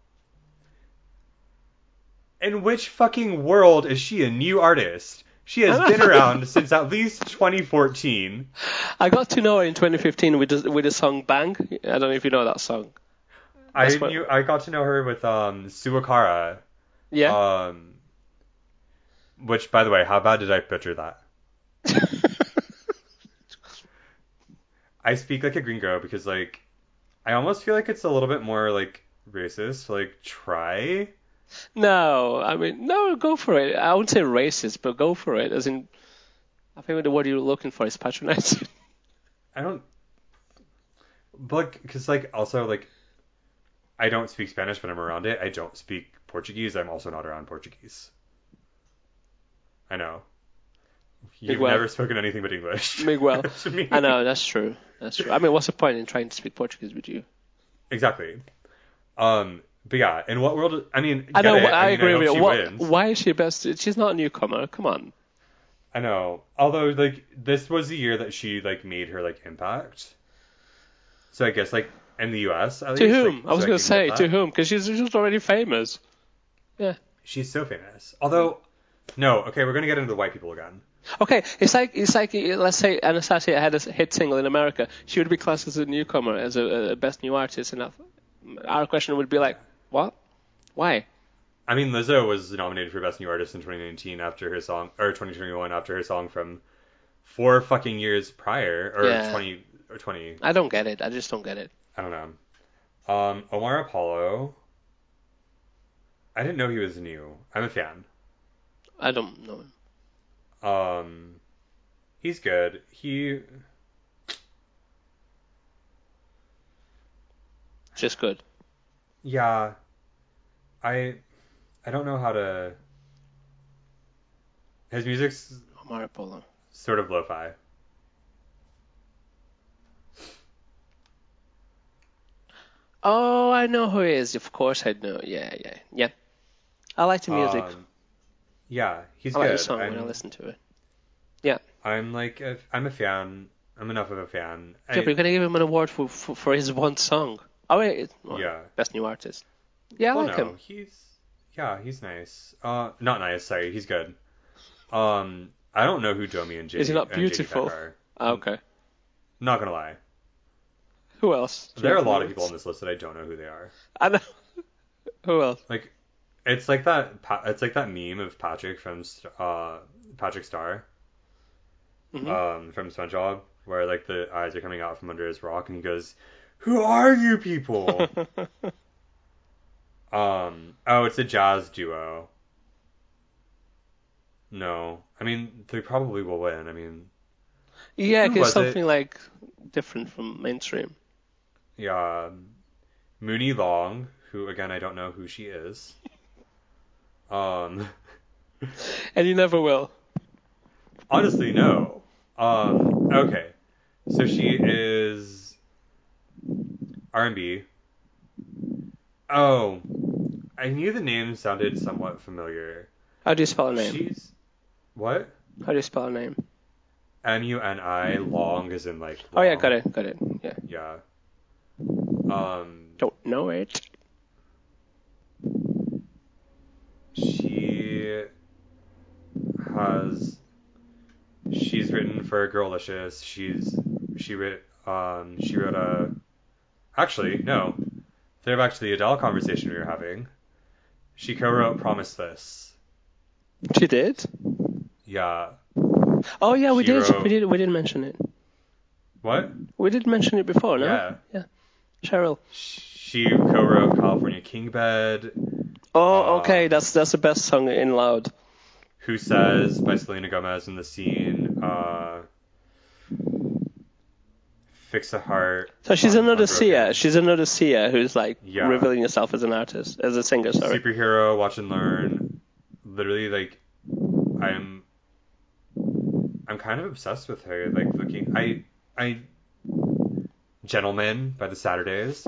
In which fucking world is she a new artist? She has been around since at least 2014. I got to know her in 2015 with the song Bang. I don't know if you know that song. I got to know her with Suakara. Yeah. Which, by the way, how bad did I butcher that? I speak like a gringo because like I almost feel like it's a little bit more like racist to like try. No, I mean, no, go for it. I wouldn't say racist, but go for it. As in, I think the word you're looking for is patronizing. I don't, but like, because like also like I don't speak Spanish, but I'm around it. I don't speak Portuguese. I'm also not around Portuguese. I know. You've Miguel. never spoken anything but English. Miguel. To me. I know, that's true. That's true. I mean, what's the point in trying to speak Portuguese with you? Exactly. But yeah, in what world? I mean, I know, I agree hope with she you. wins. Why is she best? She's not a newcomer. Come on. I know. Although, like, this was the year that she, like, made her, like, impact. So I guess, like, in the US, at To least. whom? Like, I was so going can to say, get to that. whom? Because she's already famous. Yeah. She's so famous. Although, no, okay, we're going to get into the white people again. Okay, it's like let's say Anastasia had a hit single in America, she would be classed as a newcomer, as a best new artist, and our question would be like, what? Why? I mean, Lizzo was nominated for Best New Artist in 2019 after her song, or 2021 after her song from 4 fucking years prior, or Yeah, 20. I don't get it. I just don't get it. I don't know. Omar Apollo. I didn't know he was new. I'm a fan. I don't know. Um, he's good. Just good. Yeah. I, I don't know how to. His music's Omar Apollo. sort of lo-fi. Oh, I know who he is. Of course I know. Yeah. I like the music. Um, yeah, he's I like the good. song when I listen to it. Yeah. I'm a fan. I'm enough of a fan. Yeah, but you're gonna give him an award for his one song. Oh wait, well, Yeah. best new artist. Yeah, I Well, like no, him. he's nice. Not nice. Sorry, he's good. I don't know who Domi and Is he not JD Peck beautiful? are. Okay. Not gonna lie. Who else? There are a lot of people on this list that I don't know who they are. I know. Who else? Like, it's like that. It's like that meme of Patrick from Patrick Star, from SpongeBob, where like the eyes are coming out from under his rock, and he goes, "Who are you people?" Oh, it's a jazz duo. No, I mean they probably will win. I mean, Yeah, who because was it? something like different from mainstream. Yeah, Mooney Long, who again I don't know who she is. Um, And you never will. honestly, no. Okay, so she is R&B. Oh, I knew the name sounded somewhat familiar. How do you spell her name? She's what? How do you spell her name? Muni Long is in like Oh yeah, long. got it. Yeah. Yeah. Don't know it. She has she's written for Girlicious. She wrote a actually no. They're back to the Adele conversation we were having. She co-wrote Promise This. She did. Yeah. Oh yeah, we She did. wrote We did mention it. what? We did mention it before, no? Yeah. Yeah. Cheryl. She co-wrote California King Bed. Oh, okay. That's the best song in Loud. Who Says by Selena Gomez in the Scene. Fix a Heart. So she's on another Unbroken. Sia. She's another Sia who's like Yeah. revealing herself as an artist, as a singer. Sorry. Superhero, Watch and Learn. Literally, like, I'm kind of obsessed with her. Like, looking, I, Gentleman by the Saturdays.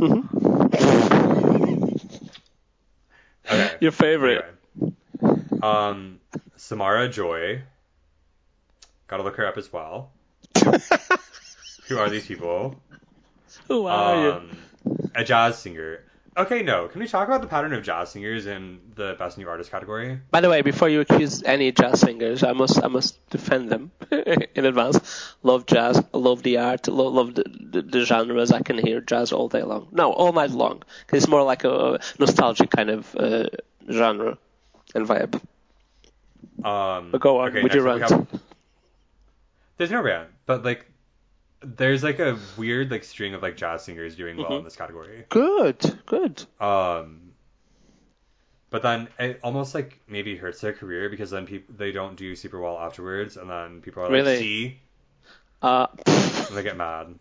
Okay. Your favorite. Anyway. Samara Joy. Gotta look her up as well. Who are these people? Who are you? A jazz singer. Okay, no. Can we talk about the pattern of jazz singers in the Best New Artist category? By the way, before you accuse any jazz singers, I must defend them in advance. Love jazz, love the art, love the genres. I can hear jazz all day long. No, all night long. 'Cause it's more like a nostalgic kind of genre and vibe. But go on Okay, with your next up rant. there's no rant, but like there's like a weird like string of like jazz singers doing well in this category. Good. But then it almost like maybe hurts their career because then they don't do super well afterwards, and then people are like, Really? see, Uh, and they get mad.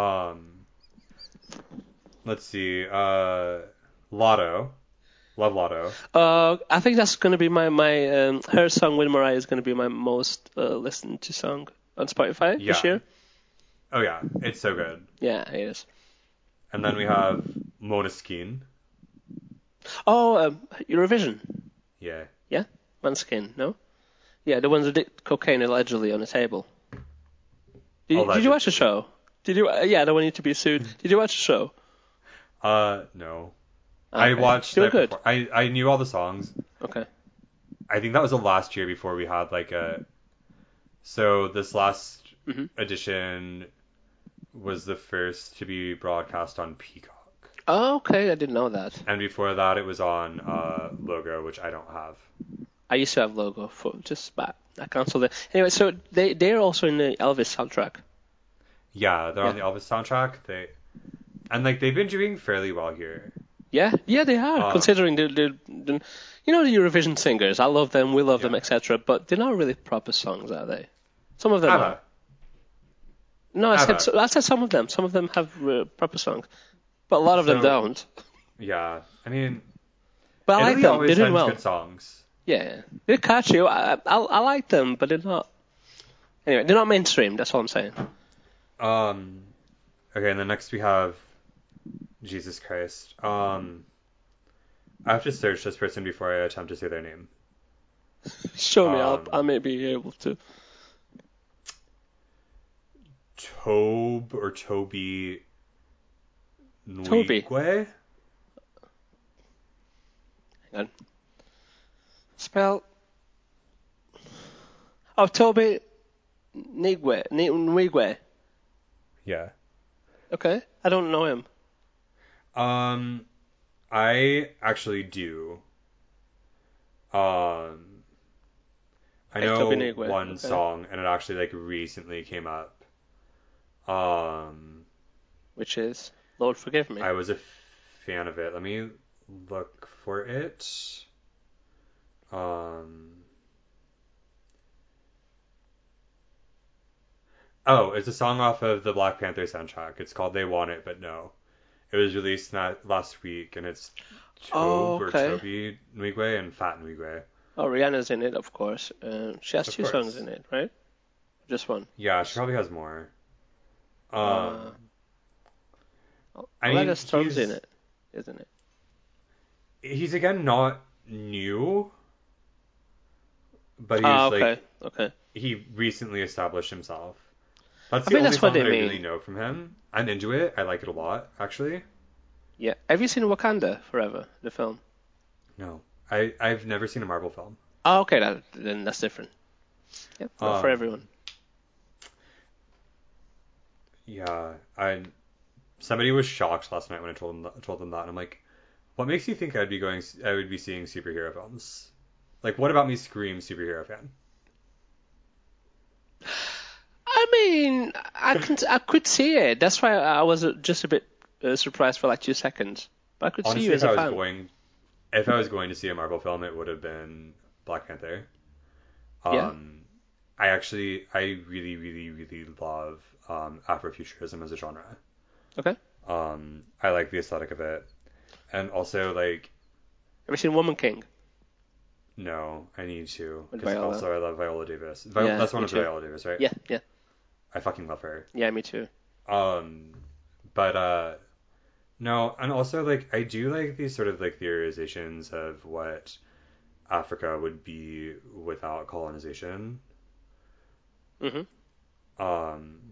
Let's see, Lotto, love Lotto. I think that's gonna be my her song with Mariah is gonna be my most listened to song on Spotify this year. Oh yeah, it's so good. Yeah, it is. And then we have Måneskin. Oh, Eurovision. Yeah. Yeah, Måneskin. No. Yeah, the ones that did cocaine allegedly on a table. Did you watch the show? Did you? Yeah, the one need to be sued. Did you watch the show? No. Okay. I watched They were it good. before. I knew all the songs. Okay. I think that was the last year before we had like a So this last Hmm. edition was the first to be broadcast on Peacock. Oh, okay, I didn't know that. And before that, it was on Logo, which I don't have. I used to have Logo for just but I canceled it. Anyway, so they're also in the Elvis soundtrack. Yeah, they're Yeah. on the Elvis soundtrack. They've been doing fairly well here. Yeah, they are. Um, Considering the you know the Eurovision singers, I love them, we love them, yeah. etc. But they're not really proper songs, are they? Some of them are. ABBA. No, ABBA. I said some of them. Some of them have proper songs, but a lot of them So, don't. yeah. I mean, But I like Italy them. They're always doing sends well. good songs. Yeah, they're catchy. I like them, but they're not. Anyway, they're not mainstream. That's all I'm saying. Um, okay, and then next we have Jesus Christ. I have to search this person before I attempt to say their name. Show me. I Um, may be able to. Toby Toby. Nwigwe. Hang on. Spell. Oh, Toby Nwigwe. Yeah. Okay, I don't know him. Um, I actually do. Um, I Hey, Toby know Nwigwe. one Okay, song, and it actually like recently came up. Um, which is Lord Forgive Me. I was a fan of it. Let me look for it. Um, oh, it's a song off of the Black Panther soundtrack. It's called "They Want It But No." It was released last week, and it's Oh, okay. Toby Nwigwe and Fat Nwigwe. Oh, Rihanna's in it, of course. She has Of two songs course. in it, right? Just one. Yeah, she probably has more. Uh, I Lena mean, Storm's in it, isn't it? he's again not new, but Ah, he's okay, like okay. he recently established himself. That's I the think only that's what song they that I really mean. know from him. I'm into it. I like it a lot, actually. Yeah. Have you seen Wakanda Forever, the film? No, I've never seen a Marvel film. Oh, okay, then that's different. Yep, not for everyone. Um, yeah, I somebody was shocked last night when I told them that, and I'm like, what makes you think I would be seeing superhero films? Like, what about me screams superhero fan? I mean, I could see it. That's why I was just a bit surprised for like 2 seconds. But I could see you Honestly, as a fan. if I was going to see a Marvel film, it would have been Black Panther. Yeah. Um, I really, really, really love Afrofuturism as a genre. Okay. I like the aesthetic of it, and also like, Have you seen Woman King no, I need to with because Viola? also I love Viola Davis. Yeah, That's one me of too. Viola Davis, right? Yeah, yeah, I fucking love her. yeah, me too. Um, but no, and also like I do like these sort of like theorizations of what Africa would be without colonization. Mhm. Um,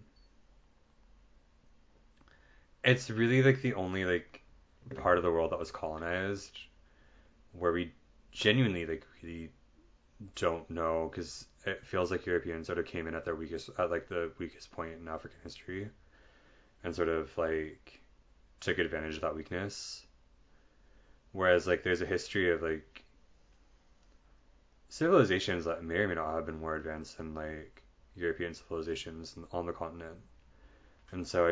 it's really like the only like part of the world that was colonized where we genuinely like really don't know because it feels like Europeans sort of came in at the weakest point in African history and sort of like took advantage of that weakness. Whereas like there's a history of like civilizations that may or may not have been more advanced than like European civilizations on the continent. And so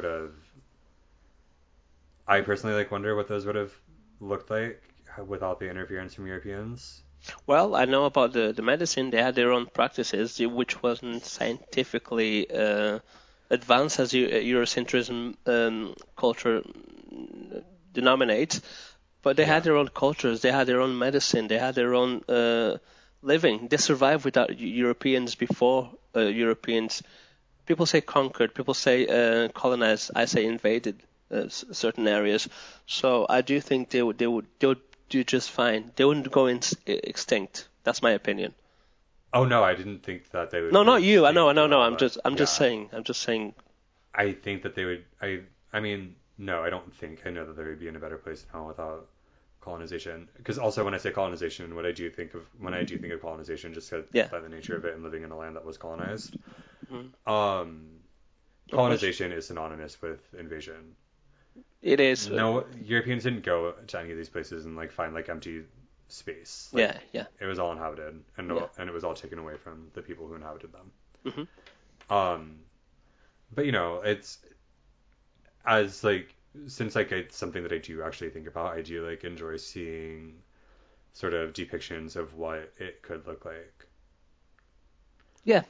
I personally like wonder what those would have looked like without the interference from Europeans. Well, I know about the medicine. They had their own practices, which wasn't scientifically advanced as Eurocentrism culture denominates. But they had Yeah. their own cultures. They had their own medicine. They had their own living. They survived without Europeans before Europeans. People say conquered. People say colonized. I say invaded certain areas. So I do think they would do just fine. They wouldn't go extinct. That's my opinion. Oh no, I didn't think that they would No, go not you. I know. I extinct know. at No. all, I'm but just yeah. saying. I'm just saying. I think that they would I mean, no, I don't think I know that they would be in a better place now without colonization. Because also when I say colonization, when I do think of colonization, just Yeah. by the nature of it and living in a land that was colonized, Mhm. colonization is synonymous with invasion. It is. No, Europeans didn't go to any of these places and like find like empty space. Like, Yeah. it was all inhabited, and Yeah. and it was all taken away from the people who inhabited them. Mhm. But you know, it's as like since like it's something that I do actually think about. I do like enjoy seeing sort of depictions of what it could look like. Yeah.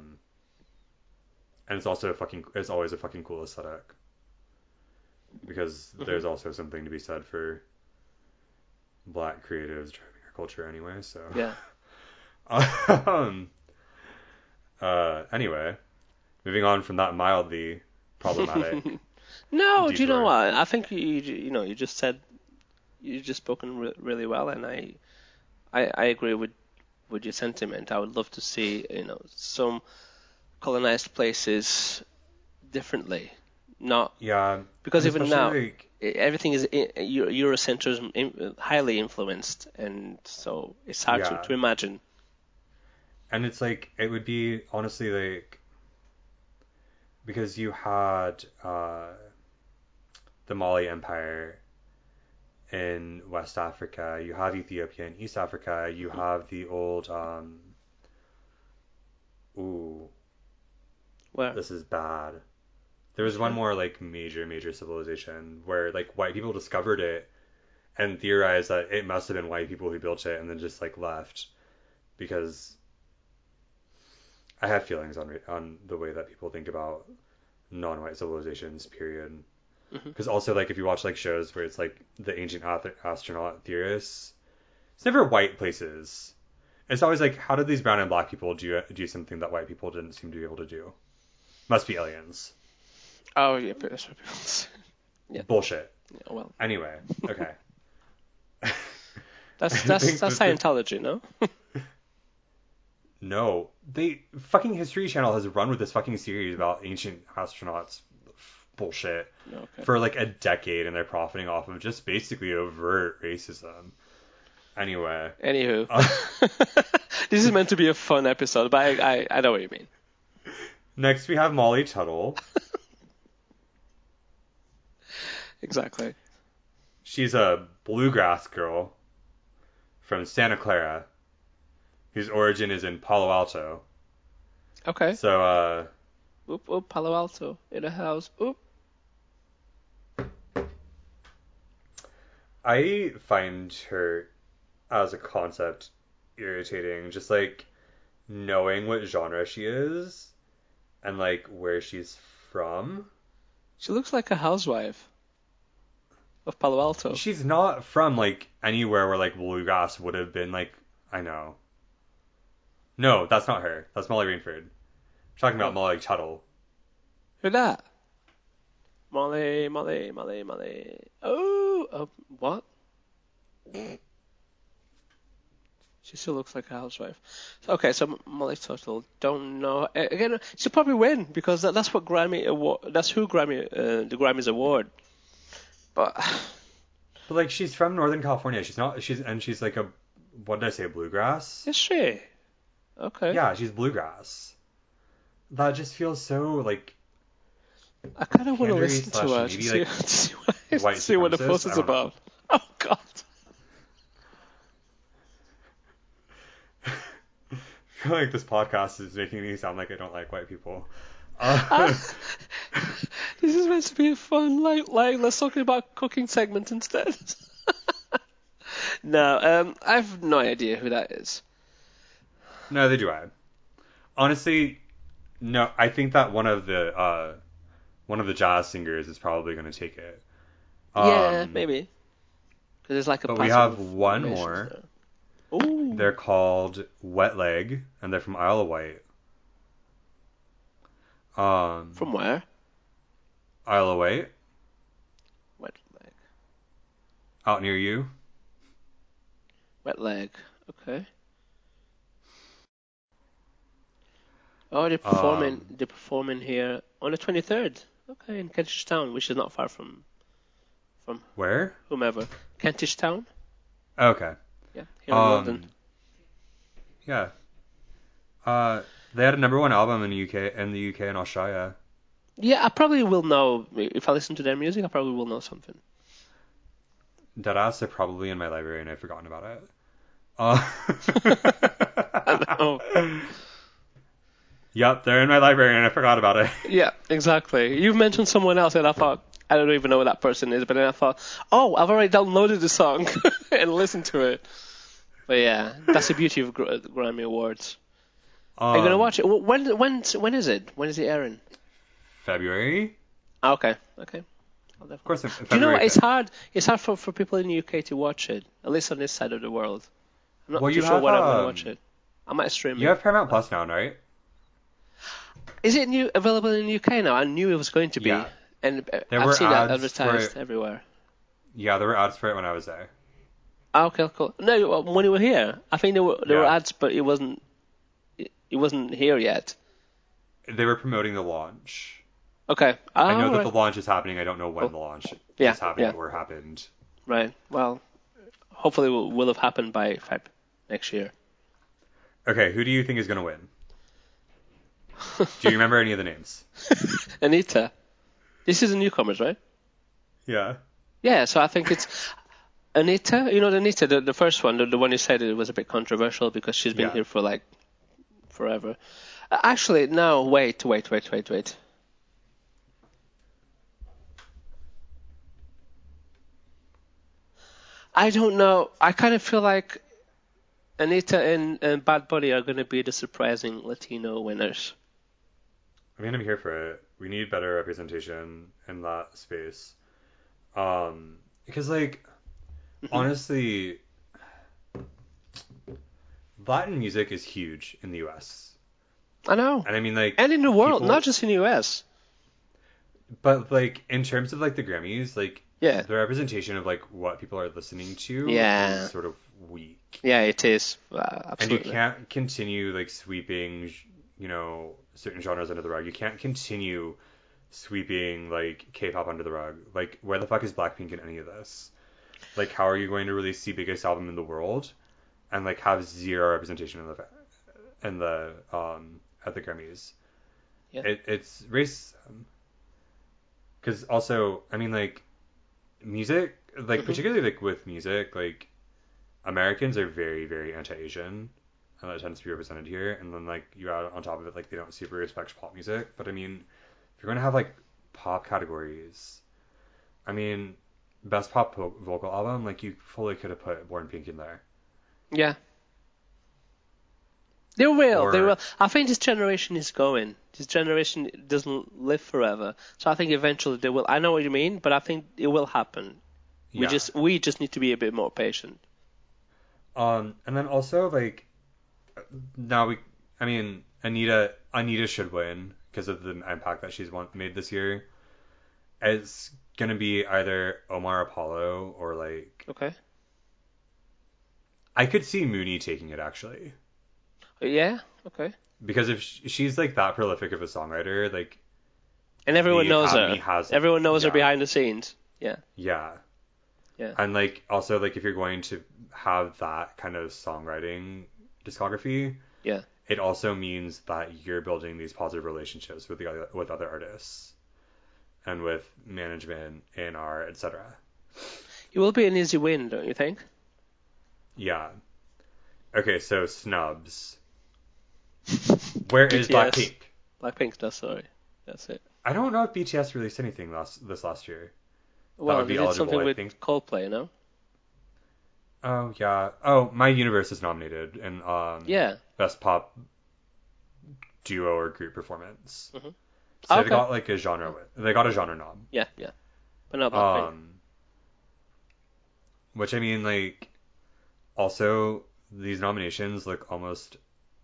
And it's always a fucking cool aesthetic because there's also something to be said for black creatives driving our culture anyway. So Yeah. um, anyway, moving on from that mildly problematic No, do you know detour. what? I think you just said you just spoken really well, and I agree with your sentiment. I would love to see some colonized places differently, not Yeah, because and even now especially like everything is Eurocentrism highly influenced, and so it's hard yeah, to imagine. and it's like it would be honestly like because you had the Mali Empire in West Africa, you have Ethiopia in East Africa, you have the old ooh, Where? this is bad. There was one Okay. more like major civilization where like white people discovered it and theorized that it must have been white people who built it and then just like left because I have feelings on the way that people think about non-white civilizations period. Hmm. Because also like if you watch like shows where it's like the ancient astronaut theorists, it's never white places. It's always like, how did these brown and black people do something that white people didn't seem to be able to do? Must be aliens. Oh yeah, that's what people say. Yeah. Bullshit. Yeah, well, Anyway, okay. that's I that's think that's the Scientology, no? no, they fucking History Channel has run with this fucking series about ancient astronauts bullshit Okay. for like a decade, and they're profiting off of just basically overt racism. Anyway, Anywho, this is meant to be a fun episode, but I know what you mean. next we have Molly Tuttle. Exactly. She's a bluegrass girl from Santa Clara, whose origin is in Palo Alto. Okay. So, Oop, oop, Palo Alto in a house. Oop. I find her as a concept irritating. Just like knowing what genre she is and like where she's from. She looks like a housewife of Palo Alto. She's not from like anywhere where like bluegrass would have been like. I know. No, that's not her. That's Molly Rainford. I'm talking about Oh, Molly Tuttle. who that? Molly, Molly, Molly, Molly. Oh, what? She still looks like a housewife. Okay, so Molly Tuttle, don't know. Again, she'll probably win because that's what Grammy award. That's who the Grammys award. But But like she's from Northern California. She's not. She's like a. What did I say? Bluegrass. is she? Okay. Yeah, she's bluegrass. That just feels so like I kind of want to pandery listen to slash her to maybe see, like white to see what the fuss supremacist. I is don't know. about. Oh God. I feel like this podcast is making me sound like I don't like white people. Ah, this is meant to be a fun, like let's talk about cooking segment instead. No, I have no idea who that is. Neither do I. Honestly, no. I think that one of the jazz singers is probably going to take it. Yeah, maybe. Because there's like a But we pattern have of one nations more. there. Ooh, They're called Wet Leg, and they're from Isle of Wight. from where? Isle of Wight, Wet leg. out near you. Wet leg. Okay. Oh, they're performing. Um, They're performing here on the 23rd. Okay, in Kentish Town, which is not far from where? whomever. Kentish Town. Okay. Yeah, here in London. Yeah. Uh, they had a number one album in the UK and Australia. Yeah, I probably will know if I listen to their music. I probably will know something. Deadass, they're probably in my library and I've forgotten about it. Uh, I know. Yep, they're in my library and I forgot about it. Yeah, exactly. You've mentioned someone else, and I thought I don't even know who that person is, but then I thought, oh, I've already downloaded the song and listened to it. But yeah, that's the beauty of Grammy Awards. Are you gonna watch it? When is it? When is it airing? February? Okay, okay. I'll Of definitely. course, Do you know February what? It's 5th. hard. It's hard for people in the UK to watch it, at least on this side of the world. I'm not Well, too sure when I'm gonna watch it. I might stream you it. have Paramount Plus now, right? Is it available in the UK now? I knew it was going to be, Yeah. and There I've were seen that ads for advertised it. everywhere. Yeah, there were ads for it when I was there. Ah, okay, cool. No, when you were here, I think there were Yeah. ads, but it wasn't here yet. They were promoting the launch. Okay. I Ah, know all that right. the launch is happening. I don't know when Cool. the launch Yeah, is happening yeah. or happened. Right. Well, hopefully it will have happened by Feb next year. Okay, who do you think is going to win? Do you remember any of the names? Anita. This is the newcomers, right? Yeah. Yeah. So I think it's Anita. You know, Anita, the first one, the one you said it was a bit controversial because she's been Yeah. here for like forever. Actually, no. Wait. I don't know. I kind of feel like Anita and Bad Bunny are going to be the surprising Latino winners. I mean, I'm here for it. We need better representation in that space. Because like Hmm. honestly, Latin music is huge in the U.S. I know. And I mean like And in the world, not people, just in the US. but like in terms of like the Grammys, like Yeah. the representation of like what people are listening to is Yeah. sort of weak. Yeah, it is. And you Absolutely. can't continue like sweeping, certain genres under the rug. You can't continue sweeping like K-pop under the rug. Like, where the fuck is Blackpink in any of this? Like, how are you going to release the biggest album in the world and like have zero representation in the at the Grammys? Yeah. It's racism. Because also, I mean, like music, like Hmm. particularly like with music, like Americans are very very anti-Asian, and that tends to be represented here. And then like you add on top of it, like they don't super respect pop music. But I mean, if you're going to have like pop categories, I mean, best pop vocal album, like you fully could have put Born Pink in there. Yeah. They will. They will. Or I think this generation is going. This generation doesn't live forever. So I think eventually they will. I know what you mean, but I think it will happen. We yeah. just need to be a bit more patient. And then also like now I mean, Anita should win because of the impact that made this year. It's gonna be either Omar Apollo or like Okay. I could see Mooney taking it actually Yeah. Okay. because if she's like that prolific of a songwriter, like And everyone the knows Academy her. has Everyone knows her yeah behind the scenes. Yeah. yeah Yeah. and like also like if you're going to have that kind of songwriting discography, Yeah. it also means that you're building these positive relationships with other artists and with management, A&R, etc. It will be an easy win, don't you think? Yeah. Okay, so snubs. Where is BTS. Blackpink? Blackpink, no, sorry. That's it. I don't know if BTS released anything this last year. That Well, would they be did eligible, something I with think. Coldplay, no? Oh yeah. Oh, My Universe is nominated in Yeah. best pop duo or group performance. Hmm. So they Okay. got like a genre they got a genre nom. Yeah, yeah. But not Blackpink. Um, which I mean like also these nominations look almost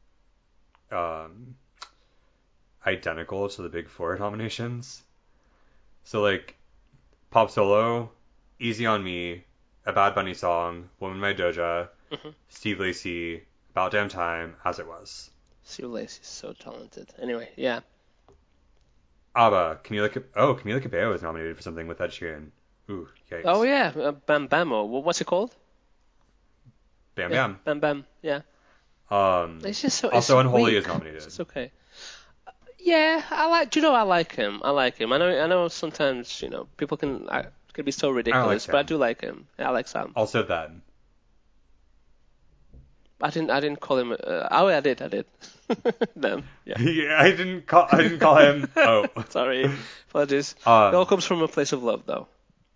um identical to the Big Four nominations. So like pop solo, Easy on Me, a Bad Bunny song, Woman by Doja, Hmm. Steve Lacy, About Damn Time, As It Was. Sue Lacey is so talented. Anyway, yeah. ABBA, Camila Cabello is nominated for something with Ed Sheeran. Ooh, Oh yikes. yeah, Bam Bamo. What's it called? Bam Yeah, Bam. Bam Bam. Yeah. It's just so Also, it's Unholy weak. is nominated. It's okay. Yeah, I like. Do you know? I like him. I like him. I know. Sometimes people can be so I like ridiculous, but I him. do like him. Yeah, I like Sam. Also, then. I didn't call him. Oh, I did. I did. Them. Yeah. Yeah, I didn't call him. Oh. Sorry. Apologies. It all Um, comes from a place of love, though.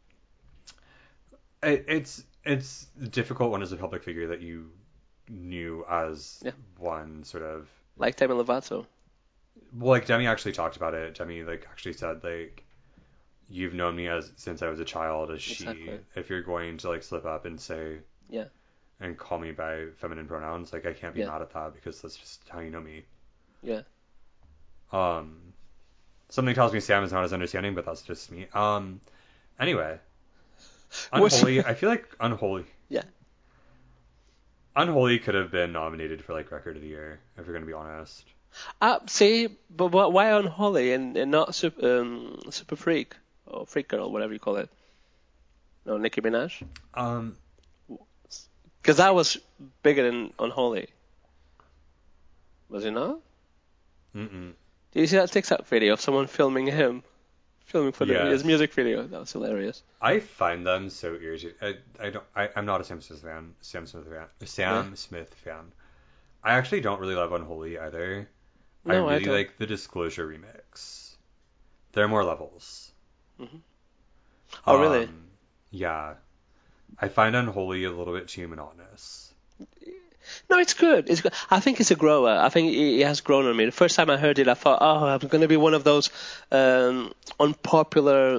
it's difficult when as a public figure that you knew as Yeah. one sort of. Like Demi Lovato. Well, like Demi actually talked about it. Demi like actually said like you've known me as since I was a child as she. Exactly. If you're going to like slip up and say Yeah. and call me by feminine pronouns, like I can't be Yeah. mad at that because that's just how you know me. Yeah. Um, something tells me Sam is not as understanding, but that's just me. Anyway, What's Unholy. I feel like yeah. Unholy could have been nominated for like Record of the Year if we're gonna be honest. See, but why Unholy and not Super Freak or Freak Girl, whatever you call it? No, Nicki Minaj. Um, Because that was bigger than Unholy. Was it not? mm-mm. Did you see that TikTok video of someone filming him? Filming for his Yes. music video? That was hilarious. I find them so irritating. I'm not a Sam Smith fan. Yeah. Sam Smith fan. I actually don't really love Unholy either. I No, I really don't. like the Disclosure remix. There are more levels. Hmm. Oh, really? Um, yeah. I find Unholy a little bit too monotonous. No, it's good. It's good. I think it's a grower. I think he has grown on me. The first time I heard it, I thought, oh, I'm going to be one of those unpopular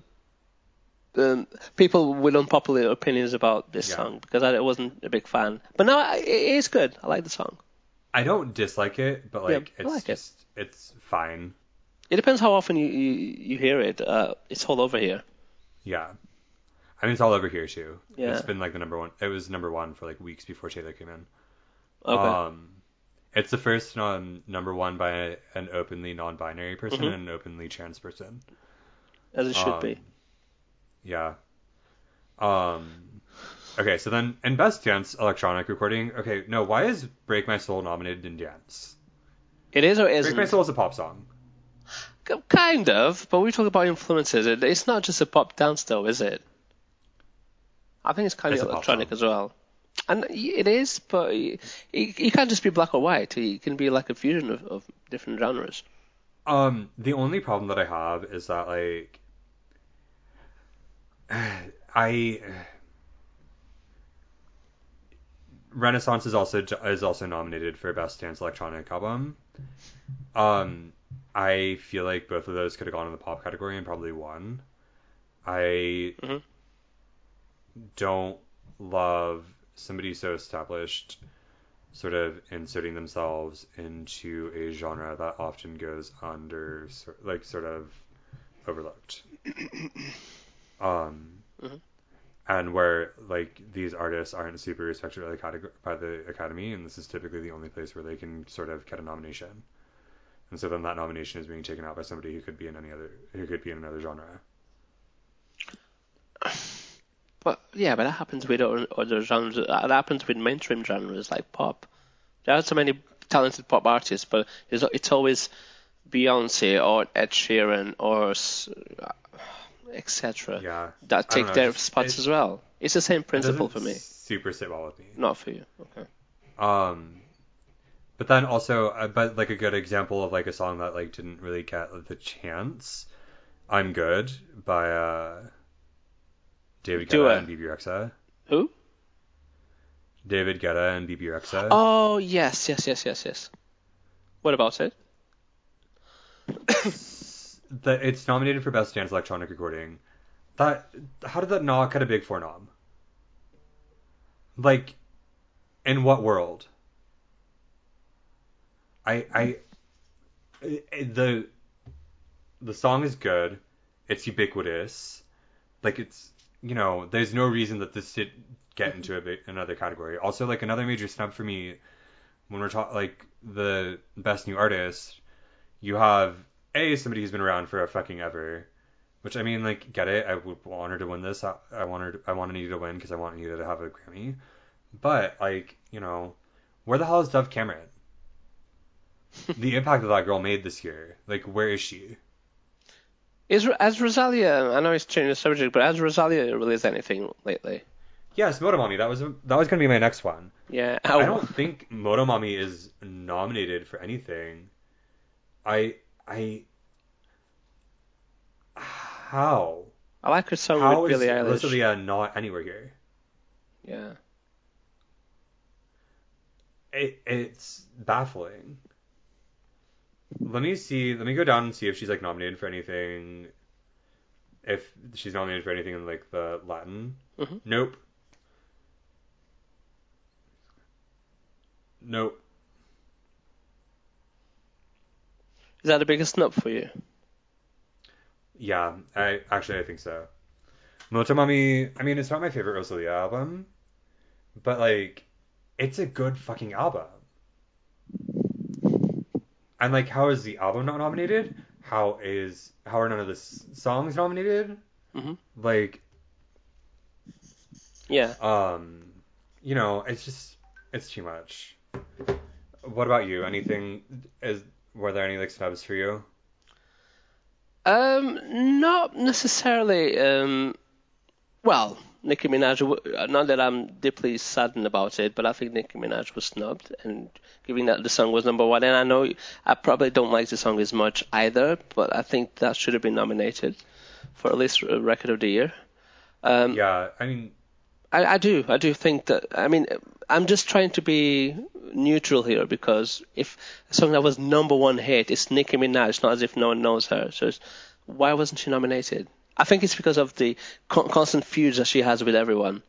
people with unpopular opinions about this Yeah. song because I wasn't a big fan. But no, it is good. I like the song. I don't dislike it, but Yeah, like I it's like it. just it's fine. It depends how often you hear it. It's all over here. Yeah. I mean it's all over here too. It's Yeah. been like the number one. It was number one for like weeks before Taylor came in. Okay. It's the first number one by an openly non-binary person Hmm. and an openly trans person. As it should Um, be. yeah. Okay, so then in Best Dance Electronic Recording, okay, no, why is Break My Soul nominated in dance? It is or Break My isn't? Soul is a pop song. Kind of, but we talk about influences. It's not just a pop dance, though, is it? I think it's kind of It's a pop electronic song. as well. And it is, but it can't just be black or white. It can be like a fusion of different genres. The only problem that I have is that like I Renaissance is also nominated for Best Dance Electronic Album. Um, I feel like both of those could have gone in the pop category and probably won. I Hmm. don't love somebody so established sort of inserting themselves into a genre that often goes under like sort of overlooked. Um, Hmm. and where like these artists aren't super respected by the Academy, and this is typically the only place where they can sort of get a nomination. And so then that nomination is being taken out by somebody who could be in another genre. But yeah, but that happens with other genres. That happens with mainstream genres like pop. There are so many talented pop artists, but it's always Beyonce or Ed Sheeran or etc. Yeah, that I don't take know. their spots as well. It's the same It principle doesn't for me. super sit well with me. Not for you. Okay. Um, but then also, but like a good example of like a song that like didn't really get the chance. I'm Good by David Do Guetta it. and BB Rexa. Who? David Guetta and BB Rexa. Oh yes, yes, yes, yes, yes. What about it? It's nominated for Best Dance Electronic Recording. That how did that not get a Big Four nom? Like, in what world? I the the song is good. It's ubiquitous. Like it's there's no reason that this should get into another category. Also, like another major snub for me when we're talking like the best new artist, you have somebody who's been around for a fucking ever. Which I mean, like, get it. I would want her to win this. I want Anita to win because I want Anita to have a Grammy. But like, where the hell is Dove Cameron? The impact that girl made this year. Like, where is she? Has Rosalia? I know it's changing the subject, but has Rosalia released anything lately? Yes, Motomami. That was gonna be my next one. Yeah. I don't think Motomami is nominated for anything. I how I like her song how with is Billie Eilish. Rosalia not anywhere here? Yeah. It's baffling. Let me go down and see if she's like nominated for anything. If she's nominated for anything in like the Latin. Hmm. Nope. Nope. Is that the biggest snub for you? Yeah, I think so. Motomami, I mean, it's not my favorite Rosalia album, but like, it's a good fucking album. And like, how is the album not nominated? How are none of the songs nominated? Hmm. Like, Yeah. um, it's too much. What about you? Were there any like snubs for you? Not necessarily. Well, Nicki Minaj. Not that I'm deeply saddened about it, but I think Nicki Minaj was snubbed, and given that the song was number one, and I know I probably don't like the song as much either, but I think that should have been nominated for at least a Record of the Year. Yeah, I mean, I do. I do think that. I mean, I'm just trying to be neutral here because if a song that was number one hit is Nicki Minaj, it's not as if no one knows her. So why wasn't she nominated? I think it's because of the constant feuds that she has with everyone.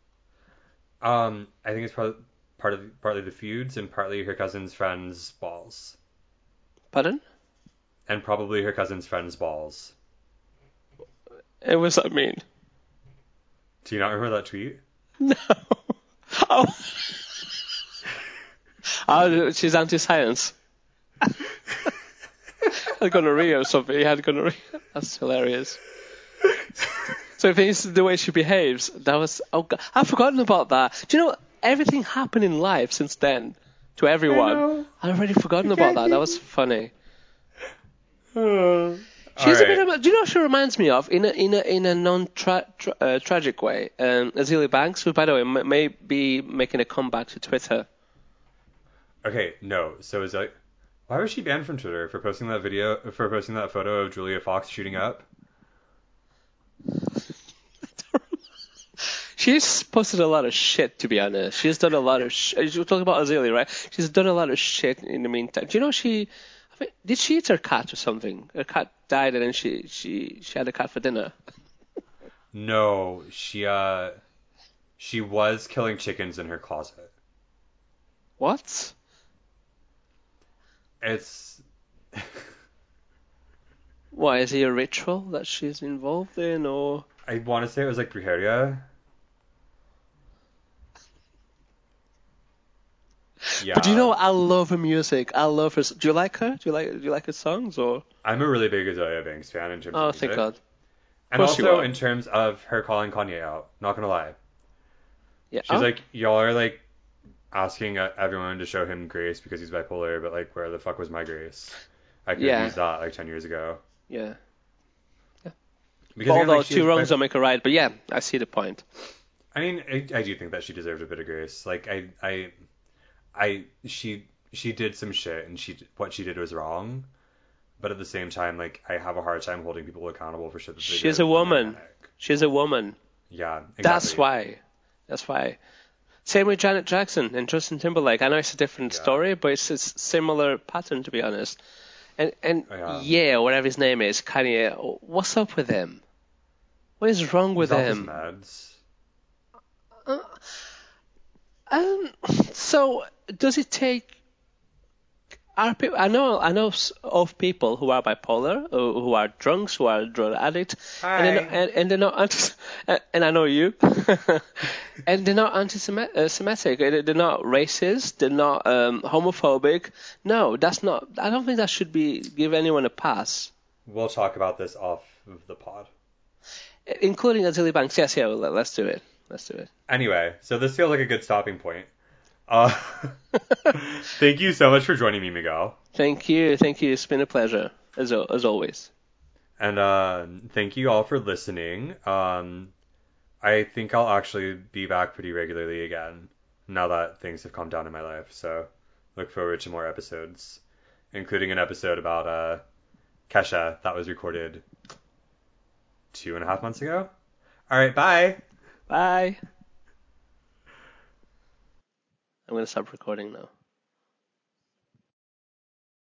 I think it's partly the feuds and partly her cousin's friends' balls, Pardon? and probably her cousin's friends' balls. What does that mean? Do you not remember that tweet? No. Oh, oh she's anti-science. Had gonorrhea or something. He had gonorrhea. That's hilarious. So if it's the way she behaves, that was, oh God, I've forgotten about that. Do you know everything happened in life since then to everyone? know. I'd already forgotten about that. That was funny. All She's a bit right. of a, do you know what she reminds me of in a non-tragic way? Azealia Banks, who by the way may be making a comeback to Twitter. Okay, no. So is that why was she banned from Twitter for posting that photo of Julia Fox shooting up? She's posted a lot of shit, to be honest. She's done a lot of You're talking about Azealia, right? She's done a lot of shit in the meantime. Do you know did she eat her cat or something? Her cat died and then she had a cat for dinner. No, she was killing chickens in her closet. What? It's Why, is he a ritual that she's involved in, or? I want to say it was like brujeria. But you know, Yeah, I love her music. I love her. Do you like her? Do you like her songs, or? I'm a really big Azealia Banks fan in terms of Oh, thank music, God. Of and course you also are. in terms of her calling Kanye out. Not gonna lie, Yeah. she's Oh, like, y'all are like asking everyone to show him grace because he's bipolar, but like, where the fuck was my grace? I could have yeah, used that like 10 years ago. yeah. Because again, Although like she two is, wrongs don't make a right, but yeah, I see the point. I mean, I do think that she deserved a bit of grace. Like, she did some shit, and what she did was wrong. But at the same time, like, I have a hard time holding people accountable for shit that they She's did a when they're woman. manic. She's a woman. Yeah, That's exactly. why. That's why. Same with Janet Jackson and Justin Timberlake. I know it's a different Yeah, story, but it's a similar pattern, to be honest. And yeah. yeah, whatever his name is, Kanye. What's up with him? What is wrong with He's off his him? meds. Uh, um, so does it take? I know of people who are bipolar, who are drunks, who are drug addicts, and they're not, Hi. and they're not and I know you, and they're not anti-Semitic, they're not racist, they're not homophobic. No, that's not. I don't think that should be give anyone a pass, We'll talk about this off of the pod. including Azealia Banks. Yes, yeah, let's do it. Let's do it. Anyway, so this feels like a good stopping point. Uh, thank you so much for joining me, Miguel. Thank you. Thank you. It's been a pleasure, as always. And thank you all for listening. I think I'll actually be back pretty regularly again now that things have calmed down in my life. So look forward to more episodes, including an episode about Kesha that was recorded 2.5 months ago. All right, bye. Bye. I'm going to stop recording now.